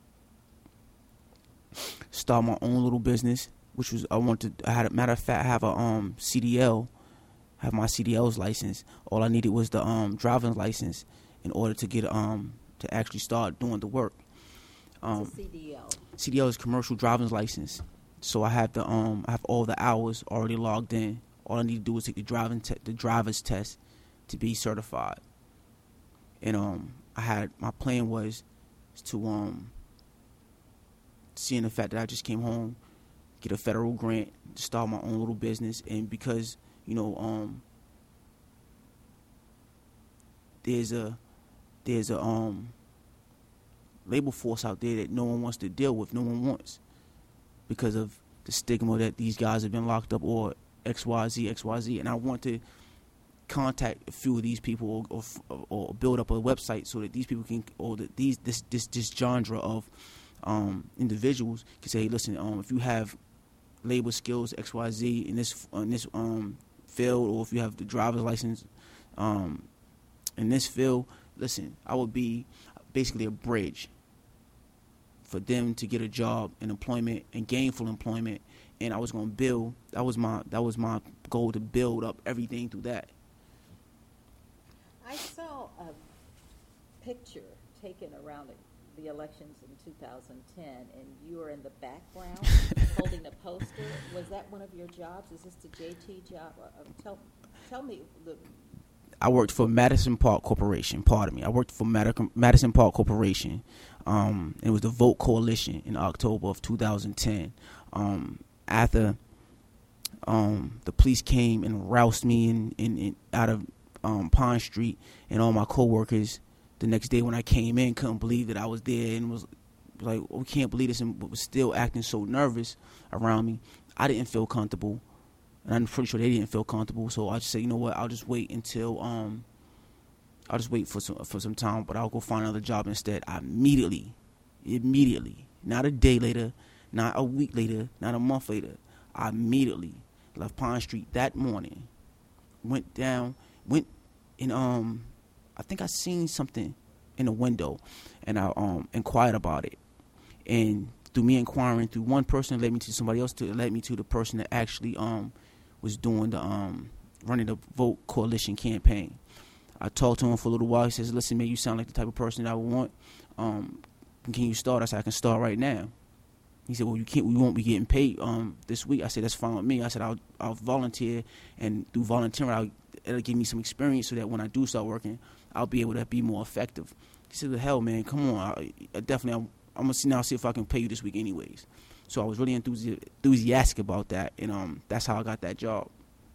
start my own little business, which was I wanted. I had a matter of fact, I have a um C D L, have my C D L's license. All I needed was the um driving license in order to get um to actually start doing the work. Um, What's a C D L? C D L is commercial driving license. So I have the um I have all the hours already logged in. All I need to do is take the driving te- the driver's test to be certified. And um I had my plan was to um seeing the fact that I just came home, get a federal grant to start my own little business. And because, you know, um, there's a there's a um labor force out there that no one wants to deal with, no one wants, because of the stigma that these guys have been locked up or X Y Z, X Y Z. And I want to contact a few of these people, or or, or build up a website so that these people can, or that these this this this genre of um individuals can say, hey, listen, um if you have labor skills X Y Z in this in this um field, or if you have the driver's license um in this field, listen, I would be basically a bridge for them to get a job and employment and gainful employment. And I was going to build, that was my that was my goal, to build up everything through that. I saw a picture taken around it, the elections in two thousand ten, and you were in the background holding a poster. Was that one of your jobs? Is this the J T job? Uh, tell, tell me. The I worked for Madison Park Corporation. Pardon me. I worked for Mad- Madison Park Corporation. Um, it was the Vote Coalition in October of two thousand ten. Um, after um, the police came and roused me in, in, in out of um, Pond Street, and all my coworkers, the next day when I came in, couldn't believe that I was there, and was like, we can't believe this, and was still acting so nervous around me. I didn't feel comfortable, and I'm pretty sure they didn't feel comfortable. So I just said, you know what, I'll just wait until um, I'll just wait for some for some time, but I'll go find another job instead. I immediately, immediately, not a day later, not a week later, not a month later, I immediately left Pond Street that morning, went down, went in um. I think I seen something in a window, and I um inquired about it. And through me inquiring, through one person led me to somebody else, to led me to the person that actually um was doing the um running the Vote Coalition campaign. I talked to him for a little while. He says, "Listen, man, you sound like the type of person that I would want. Um, can you start?" I said, "I can start right now." He said, "Well, you can't. We won't be getting paid um this week." I said, "That's fine with me." I said, "I'll I'll volunteer, and through volunteering, I'll, it'll give me some experience so that when I do start working, I'll be able to be more effective." He said, "Well, hell, man, come on. I, I definitely, I'm, I'm gonna see now see if I can pay you this week, anyways." So I was really enthusi- enthusiastic about that, and um, that's how I got that job.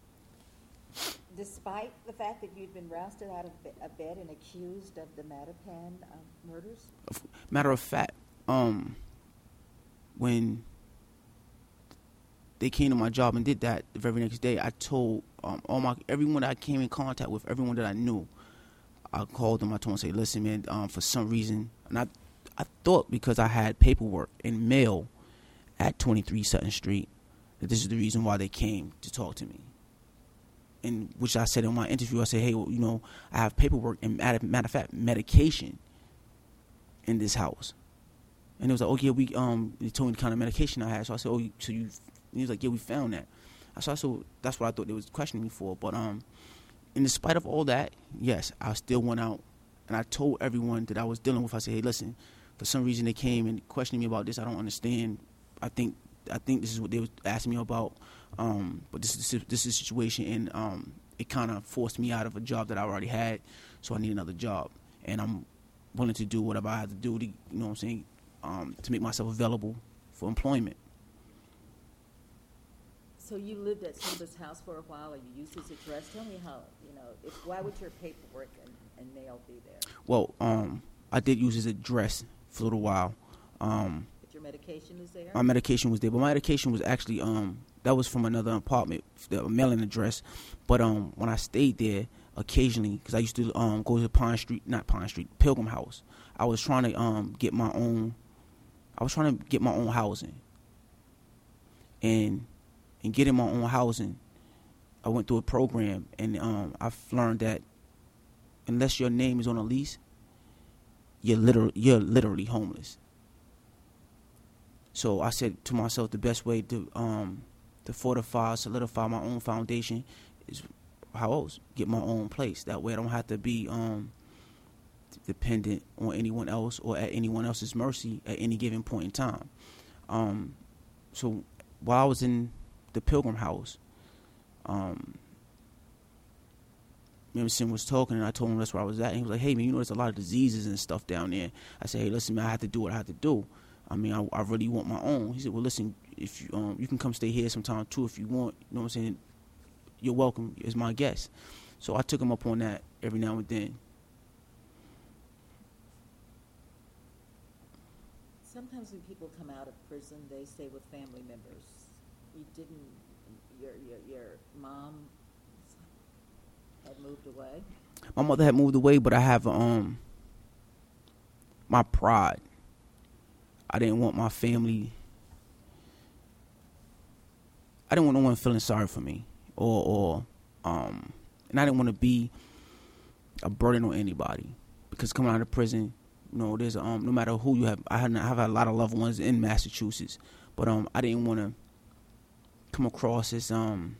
Despite the fact that you'd been rousted out of be- of bed and accused of the Mattapan uh, murders? Matter of fact, um, when they came to my job and did that the very next day, I told um, all my everyone that I came in contact with, everyone that I knew, I called them. I told them, say, "Listen, man, um, for some reason," and I, I thought because I had paperwork and mail at twenty-three Sutton Street, that this is the reason why they came to talk to me. And which I said in my interview, I said, "Hey, well, you know, I have paperwork and matter, matter of fact, medication in this house." And it was like, "Oh yeah, we um," they told me the kind of medication I had. So I said, "Oh, so you?" And he was like, "Yeah, we found that." So, so that's what I thought they was questioning me for. But um, in spite of all that, yes, I still went out and I told everyone that I was dealing with. I said, hey, listen, for some reason they came and questioned me about this. I don't understand. I think I think this is what they was asking me about. Um, but this is this is a situation, and um, it kind of forced me out of a job that I already had. So I need another job, and I'm willing to do whatever I have to do to, you know what I'm saying, um, to make myself available for employment. So you lived at somebody's house for a while, or you used his address. Tell me how, you know, if, why would your paperwork and, and mail be there? Well, um, I did use his address for a little while. Um, but your medication is there? My medication was there, but my medication was actually, um, that was from another apartment, the mailing address. But um, when I stayed there, occasionally, because I used to um, go to Pine Street, not Pine Street, Pilgrim House. I was trying to um, get my own, I was trying to get my own housing. And in getting my own housing, I went through a program, and um, I've learned that unless your name is on a lease, you're literally, you're literally homeless. So I said to myself, the best way to um, to fortify, solidify my own foundation is how else? Get my own place. That way I don't have to be um, dependent on anyone else or at anyone else's mercy at any given point in time. Um, so while I was in the Pilgrim House, um, Emerson was talking, and I told him that's where I was at. And he was like, hey, man, you know, there's a lot of diseases and stuff down there. I said, hey, listen, man, I have to do what I have to do. I mean, I, I really want my own. He said, well, listen, if you um, you can come stay here sometime, too, if you want. You know what I'm saying? You're welcome as my guest. So I took him up on that every now and then. Sometimes when people come out of prison, they stay with family members. You didn't, your your, your mom had moved away? My mother had moved away, but I have um my pride. I didn't want my family, I didn't want no one feeling sorry for me. Or, or, um, and I didn't want to be a burden on anybody, because coming out of prison, you know, there's um, no matter who you have. I had, I have a lot of loved ones in Massachusetts, but um, I didn't want to come across as um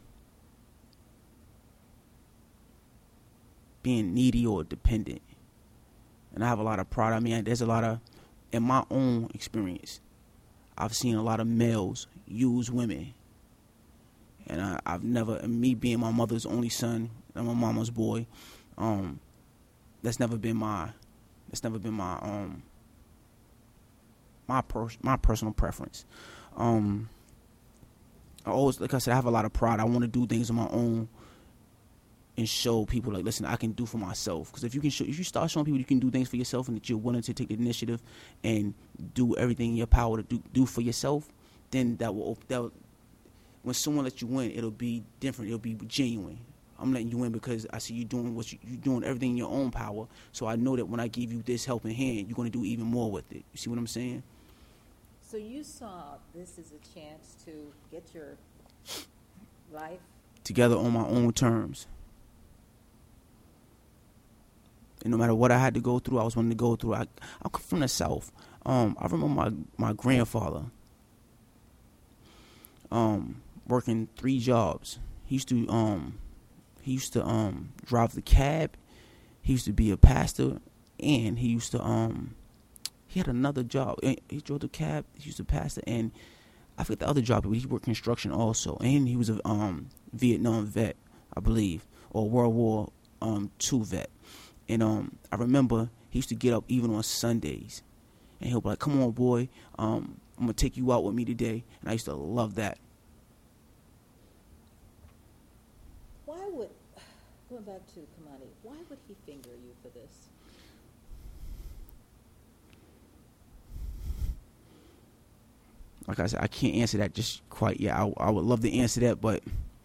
being needy or dependent. And I have a lot of pride. I mean, there's a lot of, in my own experience, I've seen a lot of males use women. And I, I've never, and me being my mother's only son, and my mama's boy, um, that's never been my, that's never been my, um, my per, my personal preference. Um, I always, like I said, I have a lot of pride. I want to do things on my own and show people, like, listen, I can do for myself. Because if you can show, if you start showing people you can do things for yourself, and that you're willing to take the initiative and do everything in your power to do, do for yourself, then that will, that will, when someone lets you win, it'll be different. It'll be genuine. I'm letting you win because I see you doing what you, you're doing everything in your own power. So I know that when I give you this helping hand, you're going to do even more with it. You see what I'm saying? So you saw this as a chance to get your life together on my own terms. And no matter what I had to go through, I was willing to go through. I, I'm from the South. Um, I remember my, my grandfather um, working three jobs. He used to um, he used to um, drive the cab. He used to be a pastor, and he used to um, he had another job. He drove the cab. He used to pastor, and I forget the other job, but he worked construction also. And he was a um, Vietnam vet, I believe, or World War um, Two vet. And um, I remember he used to get up even on Sundays, and he'll be like, "Come on, boy, um, I'm gonna take you out with me today." And I used to love that. Why would, going back to Kamani, why would he finger you for this? Like I said, I can't answer that just quite yet. I, I would love to answer that, but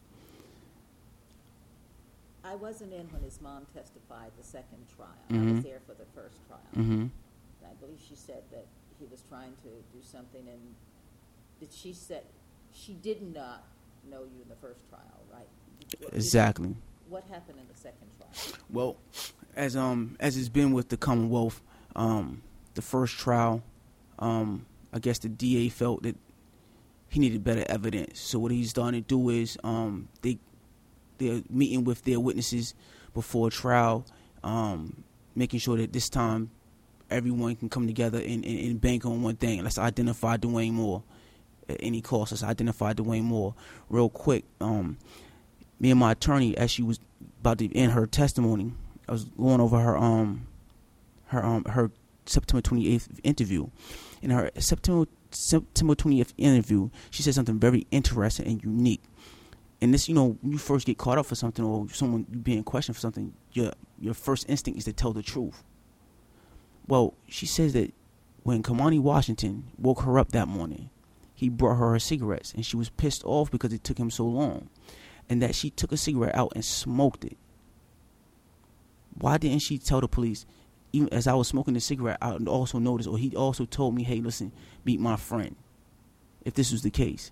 I wasn't in when his mom testified the second trial. Mm-hmm. I was there for the first trial. Mm-hmm. I believe she said that he was trying to do something, and that she said she did not know you in the first trial, right? Exactly. What happened in the second trial? Well, as um as it's been with the Commonwealth, um, the first trial, um, I guess the D A felt that he needed better evidence. So what he's starting to do is um, they they're meeting with their witnesses before trial, um, making sure that this time everyone can come together and, and, and bank on one thing. Let's identify Dwayne Moore at any cost. Let's identify Dwayne Moore real quick. Um, me and my attorney, as she was about to end her testimony, I was going over her um her um her September twenty-eighth interview. In her September September twentieth interview, she said something very interesting and unique. And this, you know, when you first get caught up for something or someone being questioned for something, your your first instinct is to tell the truth. Well, she says that when Kamani Washington woke her up that morning, he brought her her cigarettes, and she was pissed off because it took him so long, and that she took a cigarette out and smoked it. Why didn't she tell the police, even as I was smoking the cigarette, I also noticed, or he also told me, hey, listen, meet my friend, if this was the case?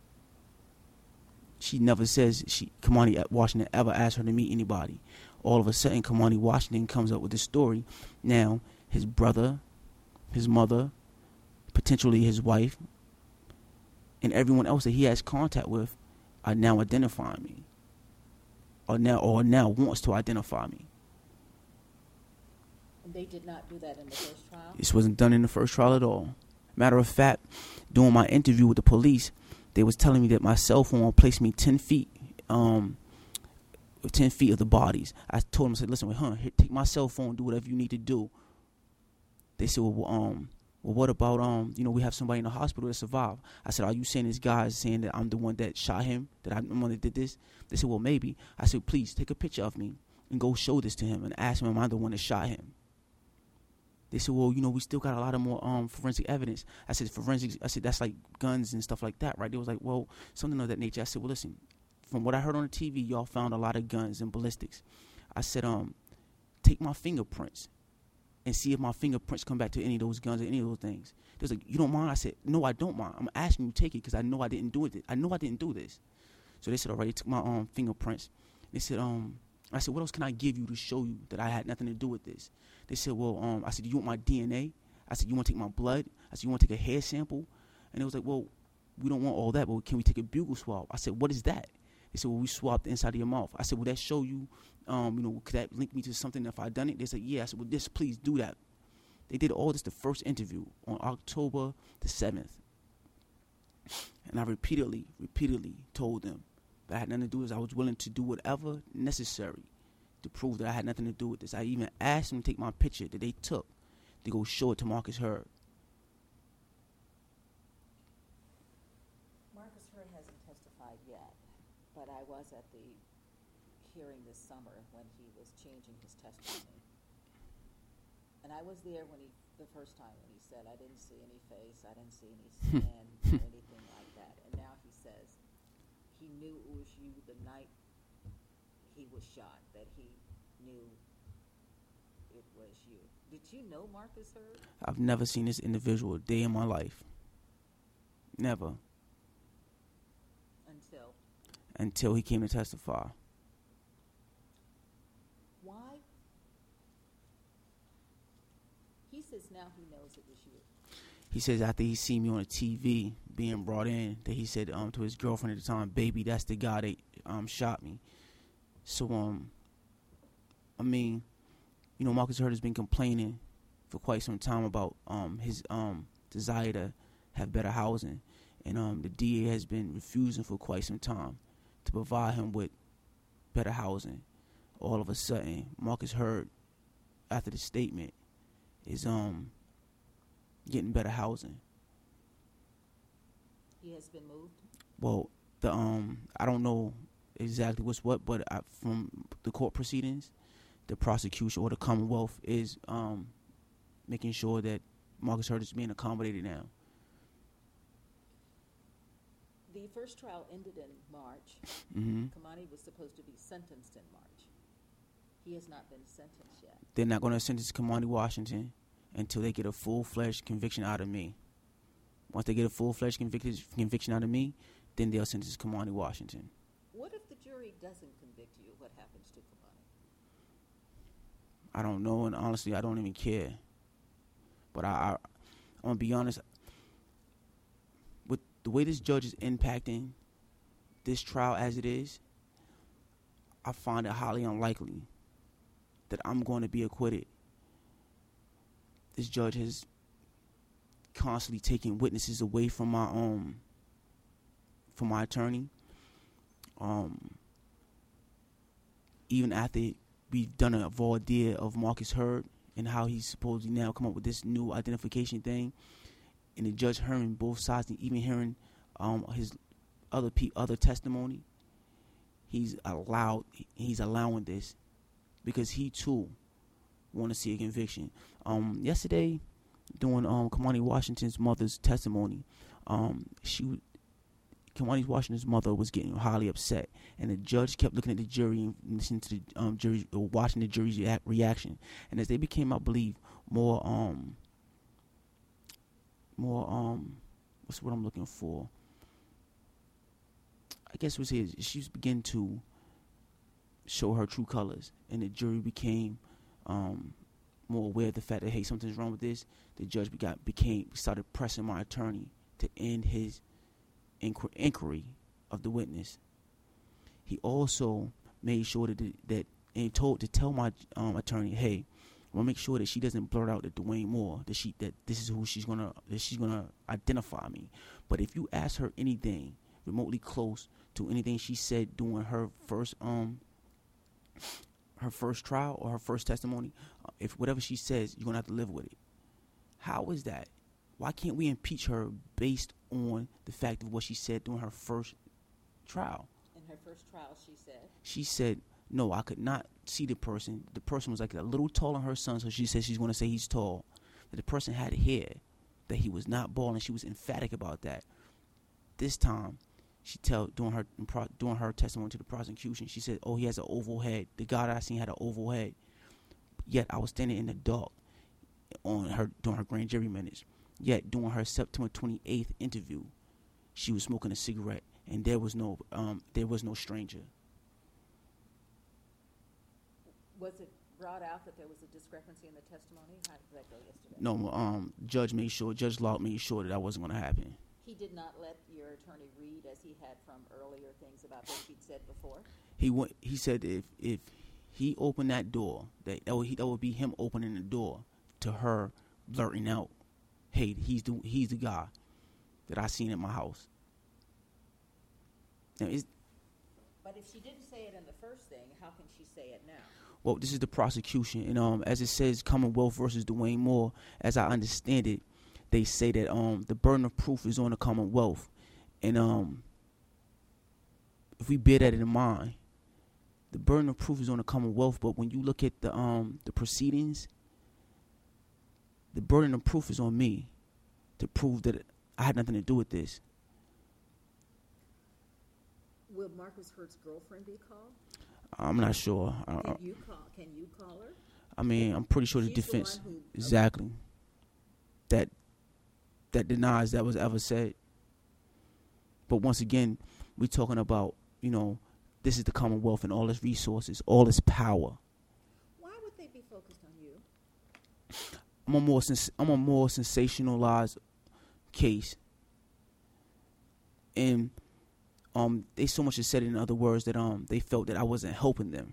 She never says she Kamani Washington ever asked her to meet anybody. All of a sudden, Kamani Washington comes up with this story. Now, his brother, his mother, potentially his wife, and everyone else that he has contact with are now identifying me, or now or now wants to identify me. And they did not do that in the first trial? This wasn't done in the first trial at all. Matter of fact, during my interview with the police, they was telling me that my cell phone placed me ten feet, um, ten feet of the bodies. I told them, I said, listen, wait, huh, here, take my cell phone, do whatever you need to do. They said, well, um, well, what about, um, you know, we have somebody in the hospital that survived. I said, are you saying this guy is saying that I'm the one that shot him, that I'm the one that did this? They said, well, maybe. I said, please take a picture of me and go show this to him and ask him, am I the one that shot him? They said, well, you know, we still got a lot of more um, forensic evidence. I said, forensics, I said, that's like guns and stuff like that, right? They was like, well, something of that nature. I said, well, listen, from what I heard on the T V, y'all found a lot of guns and ballistics. I said, um, take my fingerprints and see if my fingerprints come back to any of those guns or any of those things. They was like, you don't mind? I said, no, I don't mind. I'm asking you to take it because I know I didn't do it. I know I didn't do this. So they said, all right, they took my um, fingerprints. They said, um, I said, what else can I give you to show you that I had nothing to do with this? They said, well, um, I said, do you want my D N A? I said, you want to take my blood? I said, you want to take a hair sample? And it was like, well, we don't want all that, but can we take a bugle swab? I said, what is that? They said, well, we swabbed the inside of your mouth. I said, will that show you, um, you know, could that link me to something if I done it? They said, yeah. I said, well, this, please do that. They did all this the first interview on October the seventh. And I repeatedly, repeatedly told them that I had nothing to do with this. I was willing to do whatever necessary to prove that I had nothing to do with this. I even asked them to take my picture that they took to go show it to Marcus Hurd. Marcus Hurd hasn't testified yet, but I was at the hearing this summer when he was changing his testimony. And I was there when he, the first time when he said, I didn't see any face, I didn't see any skin, or anything like that. And now he says he knew it was you the night he was shot, that he knew it was you. Did you know Marcus Hurd? I've never seen this individual a day in my life. Never. Until? Until he came to testify. Why? He says now he knows it was you. He says after he seen me on the T V being brought in, that he said um, to his girlfriend at the time, baby, that's the guy that um, shot me. So, um, I mean, you know, Marcus Hurd has been complaining for quite some time about um, his um, desire to have better housing. And um, the D A has been refusing for quite some time to provide him with better housing. All of a sudden, Marcus Hurd, after the statement, is um getting better housing. He has been moved? Well, the um I don't know exactly what's what, but I, from the court proceedings, the prosecution or the Commonwealth is um, making sure that Marcus Hurd is being accommodated now. The first trial ended in March. Mm-hmm. Kamani was supposed to be sentenced in March. He has not been sentenced yet. They're not going to sentence Kamani Washington until they get a full-fledged conviction out of me. Once they get a full-fledged convic- conviction out of me, then they'll sentence Kamani Washington. What if the jury doesn't convict you? What happens to Kamani? I don't know, and honestly, I don't even care. But I, I, I'm going to be honest. With the way this judge is impacting this trial as it is, I find it highly unlikely that I'm going to be acquitted. This judge has constantly taken witnesses away from my um from my attorney. Um, even after we've done a voir dire of Marcus Hurd and how he's supposedly now come up with this new identification thing, and the judge hearing both sides and even hearing um his other pe- other testimony, he's allowed he's allowing this because he too want to see a conviction. Um, yesterday, during um Kamani Washington's mother's testimony, um, she Kamani Washington's mother was getting highly upset, and the judge kept looking at the jury and listening to the um jury, or watching the jury's rea- reaction. And as they became, I believe, more um more um what's what I'm looking for? I guess it was his. She was beginning to show her true colors, and the jury became um, more aware of the fact that, hey, something's wrong with this. The judge got became started pressing my attorney to end his inqu- inquiry of the witness. He also made sure that that and he told to tell my um, attorney, hey, I want to make sure that she doesn't blurt out that Dwayne Moore, that she that this is who she's gonna that she's gonna identify me. But if you ask her anything remotely close to anything she said during her first um her first trial or her first testimony, uh, if whatever she says, you're gonna have to live with it. How is that? Why can't we impeach her based on the fact of what she said during her first trial? In her first trial, she said? She said, no, I could not see the person. The person was like a little taller than her son, so she said she's going to say he's tall. That the person had hair, that he was not bald, and she was emphatic about that. This time, she tell during her during her testimony to the prosecution, she said, oh, he has an oval head. The guy that I seen had an oval head. Yet I was standing in the dark on her during her grand jury minutes. Yet during her September twenty-eighth interview, she was smoking a cigarette, and there was no um there was no stranger. Was it brought out that there was a discrepancy in the testimony? How did that go yesterday? No, um, judge made sure, Judge Laut made sure that that wasn't going to happen. He did not let your attorney read as he had from earlier things about what she'd said before? He went, he said if if he opened that door, that that would, that would be him opening the door to her blurting out, hey, he's the he's the guy that I seen at my house. Now, it's, but if she didn't say it in the first thing, how can she say it now? Well, this is the prosecution, and um, as it says, Commonwealth versus Dwayne Moore. As I understand it, they say that um, the burden of proof is on the Commonwealth, and um, if we bear that in mind, the burden of proof is on the Commonwealth. But when you look at the um the proceedings, the burden of proof is on me to prove that I had nothing to do with this. Will Marcus Hurd's girlfriend be called? I'm not sure. Can I, you call? Can you call her? I mean, I'm pretty sure the She's defense the one who, exactly that that denies that was ever said. But once again, we're talking about, you know, this is the Commonwealth and all its resources, all its power. Why would they be focused on you? I'm a more sens- I'm a more sensationalized case, and um, they so much as said it in other words that um they felt that I wasn't helping them.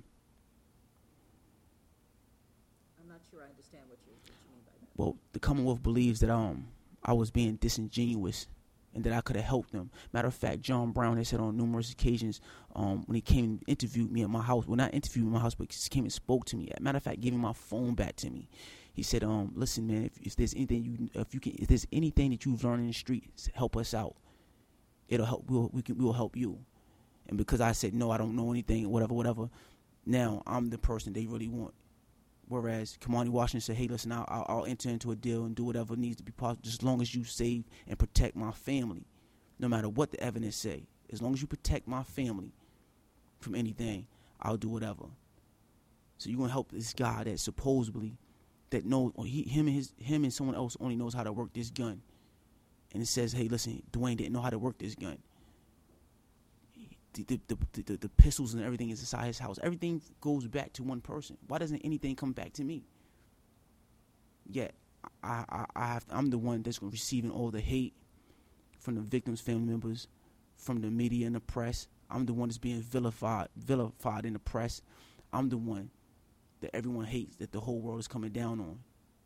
I'm not sure I understand what you, what you mean by that. Well, the Commonwealth believes that um I was being disingenuous and that I could have helped them. Matter of fact, John Brown has said on numerous occasions um when he came and interviewed me at my house, well, not interviewed me at my house, but he came and spoke to me. Matter of fact, giving my phone back to me. He said, um, listen, man, if, if there's anything you if you can if there's anything that you've learned in the streets, help us out. It'll help. We'll, we can. We'll help you. And because I said no, I don't know anything, whatever, whatever. Now I'm the person they really want. Whereas Kamani Washington said, "Hey, listen, I'll, I'll, I'll enter into a deal and do whatever needs to be possible, just as long as you save and protect my family, no matter what the evidence say. As long as you protect my family from anything, I'll do whatever." So you're gonna help this guy that supposedly that knows he, him and his him and someone else only knows how to work this gun. And it says, hey, listen, Dwayne didn't know how to work this gun. The, the, the, the, the pistols and everything is inside his house. Everything goes back to one person. Why doesn't anything come back to me? Yet, I, I, I have, I'm the one that's receiving all the hate from the victims' family members, from the media and the press. I'm the one that's being vilified, vilified in the press. I'm the one that everyone hates, that the whole world is coming down on.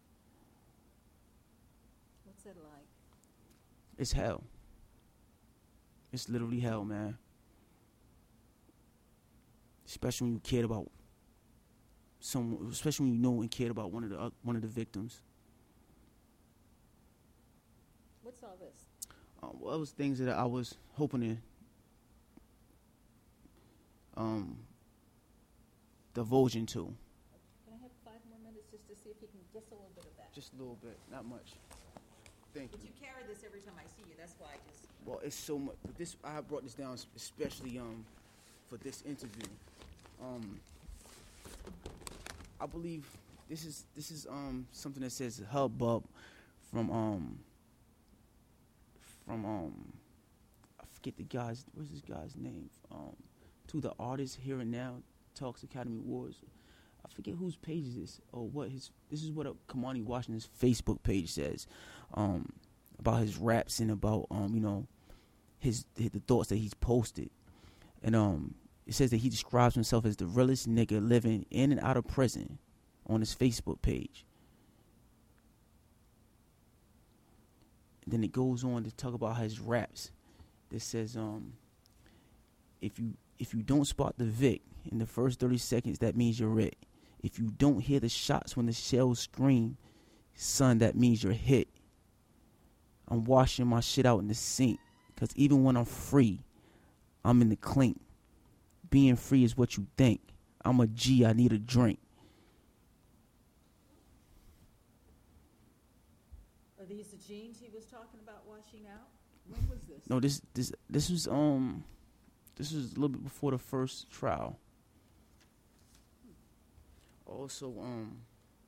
What's that like? It's hell. It's literally hell, man. Especially when you cared about someone, especially when you know and cared about one of the uh, one of the victims. What's all this? Uh, well, it was things that I was hoping to um, divulge into. Can I have five more minutes just to see if you can guess a little bit of that? Just a little bit, not much. Thank But you. you carry this every time I see you. That's why I just. Well, it's so much. But this, I brought this down especially um for this interview. Um, I believe this is this is um something that says hubbub from um from um I forget the guy's what's this guy's name um to the artist here and now Talks Academy Awards. I forget whose page is this or what his. This is what a Kamani Washington's Facebook page says um, about his raps and about um you know his, his the thoughts that he's posted, and um it says that he describes himself as the realest nigga living in and out of prison on his Facebook page. And then it goes on to talk about his raps. That says um if you if you don't spot the Vic in the first thirty seconds, that means you're it. If you don't hear the shots when the shells scream, son, that means you're hit. I'm washing my shit out in the sink, cause even when I'm free, I'm in the clink. Being free is what you think. I'm a G, I need a drink. Are these the jeans he was talking about washing out? When was this? No, this this this was um this was a little bit before the first trial. Also, um,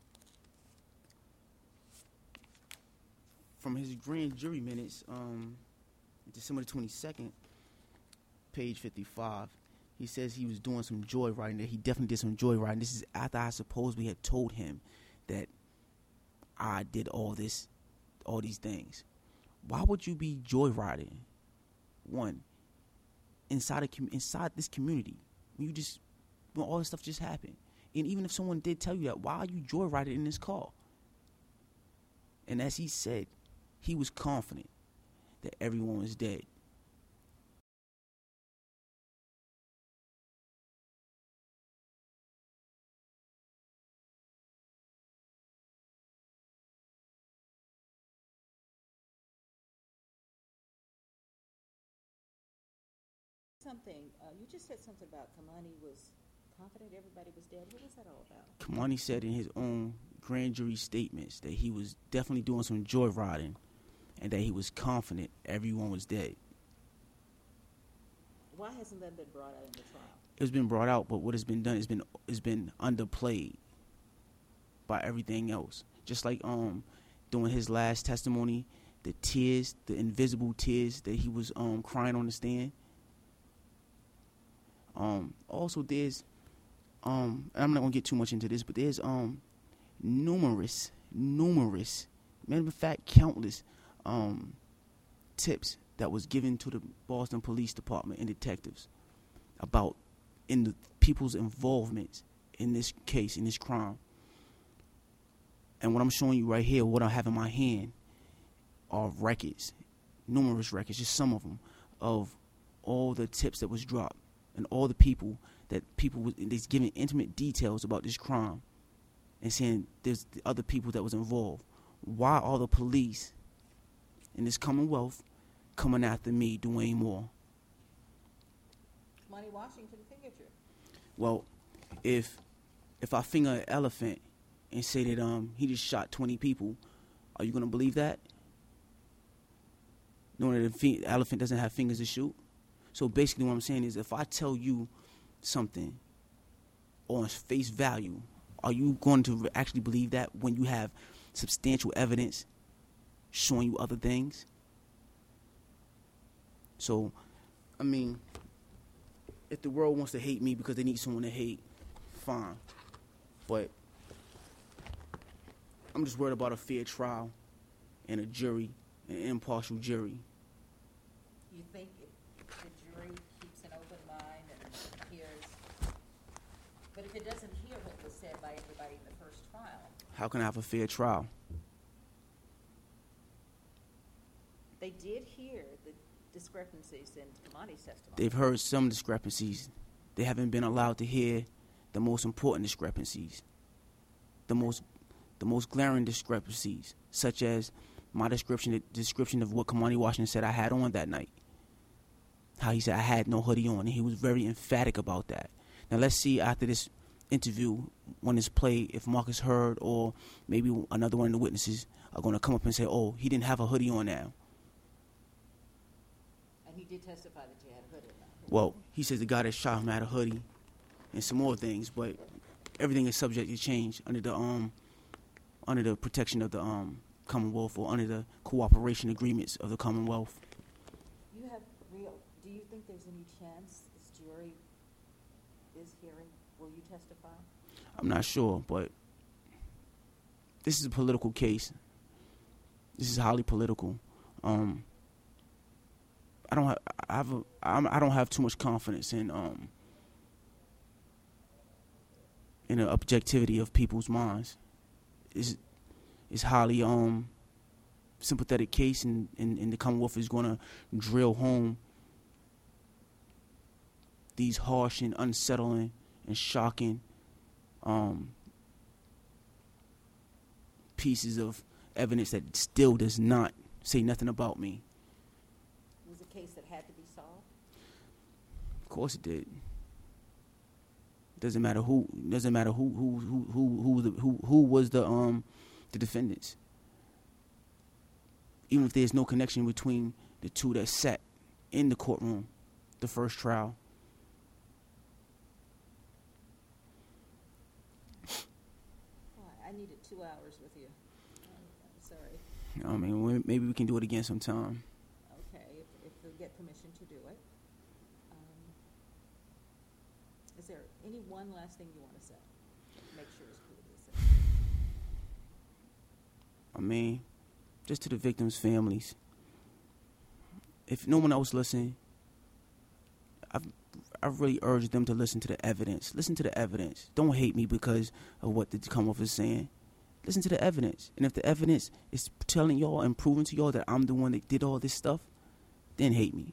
from his grand jury minutes, um, December twenty-second, page fifty-five, he says he was doing some joyriding, that he definitely did some joyriding. This is after I supposedly had told him that I did all this, all these things. Why would you be joyriding? One, inside a com- inside this community, when you just, when all this stuff just happened. And even if someone did tell you that, why are you joyriding in this car? And as he said, he was confident that everyone was dead. Something, uh, you just said something about Kamani was confident everybody was dead. What was that all about? Kamani said in his own grand jury statements that he was definitely doing some joyriding and that he was confident everyone was dead. Why hasn't that been brought out in the trial? It's been brought out, but what has been done has been has been underplayed by everything else. Just like um during his last testimony, the tears, the invisible tears that he was um crying on the stand. Um also there's um and I'm not gonna get too much into this, but there's um numerous, numerous, matter of fact, countless um tips that was given to the Boston Police Department and detectives about in the people's involvement in this case, in this crime. And what I'm showing you right here, what I have in my hand, are records, numerous records, just some of them, of all the tips that was dropped and all the people that people was that's giving intimate details about this crime and saying there's the other people that was involved. Why are the police in this Commonwealth coming after me, Dwayne Moore? Monty Washington fingered you. Well, if if I finger an elephant and say that um he just shot twenty people, are you gonna believe that? Knowing that the elephant doesn't have fingers to shoot. So basically, what I'm saying is, if I tell you something on face value, are you going to actually believe that when you have substantial evidence showing you other things? So, I mean, if the world wants to hate me because they need someone to hate, fine. But I'm just worried about a fair trial and a jury, an impartial jury. you think if the jury keeps an open mind and hears, but if it doesn't hear what was said by everybody in the first trial? How can I have a fair trial? They did hear the discrepancies in Kamani's testimony. They've heard some discrepancies. They haven't been allowed to hear the most important discrepancies, the most the most glaring discrepancies, such as my description description of what Kamani Washington said I had on that night. How he said I had no hoodie on, and he was very emphatic about that. Now let's see after this interview, when it's played, if Marcus Hurd or maybe another one of the witnesses are going to come up and say, oh, he didn't have a hoodie on now. And he did testify that you had a hoodie on. Well, he says the guy that shot him had a hoodie and some more things, but everything is subject to change under the um under the protection of the um Commonwealth, or under the cooperation agreements of the Commonwealth. You have real, do you think there's any chance this jury is hearing, will you testify? I'm not sure, but this is a political case. This is highly political. Um, I don't have, I have a, I'm, I don't have too much confidence in um in the objectivity of people's minds. It's, it's highly um sympathetic case, and, and, and the Commonwealth is going to drill home these harsh and unsettling and shocking um, pieces of evidence that still does not say nothing about me. It was a case that had to be solved? Of course it did. Doesn't matter who. Doesn't matter who who who who who the, who, who was the um the defendants. Even if there's no connection between the two that sat in the courtroom, the first trial. I needed two hours with you. I'm sorry. I mean, maybe we can do it again sometime. Okay, if, if we get permission to do it. Um, is there any one last thing you want to say? Make sure it's clearly said. I mean, just to the victims' families. If no one else listen, I've I really urge them to listen to the evidence. Listen to the evidence. Don't hate me because of what the Commonwealth is saying. Listen to the evidence. And if the evidence is telling y'all and proving to y'all that I'm the one that did all this stuff, then hate me.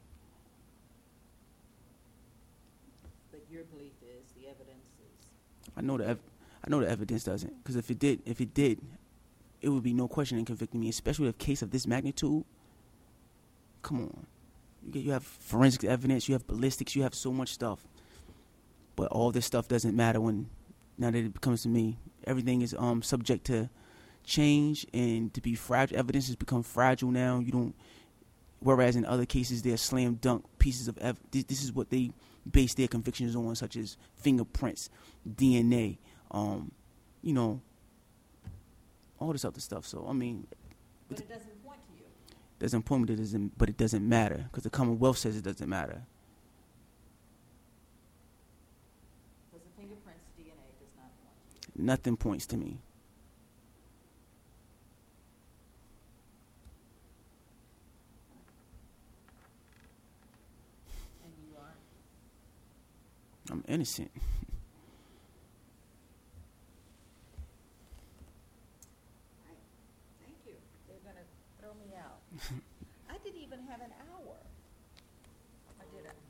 But your belief is the evidence is... I know the ev- I know the evidence doesn't. Because if it did, if it did, it would be no question in convicting me, especially with a case of this magnitude. Come on. You get, you have forensic evidence, you have ballistics, you have so much stuff. But all this stuff doesn't matter when, now that it comes to me. Everything is um subject to change and to be fragile. Evidence has become fragile now. You don't, whereas in other cases they're slam dunk pieces of evidence. This, this is what they base their convictions on, such as fingerprints, D N A, um, you know, all this other stuff. So I mean, but it doesn't point to you. Doesn't point me, that it doesn't, but it doesn't matter because the Commonwealth says it doesn't matter. Because the fingerprints D N A does not point to you. Nothing points to me. And you are? I'm innocent. Right. Thank you. They're going to throw me out. I didn't even have an hour. I did it.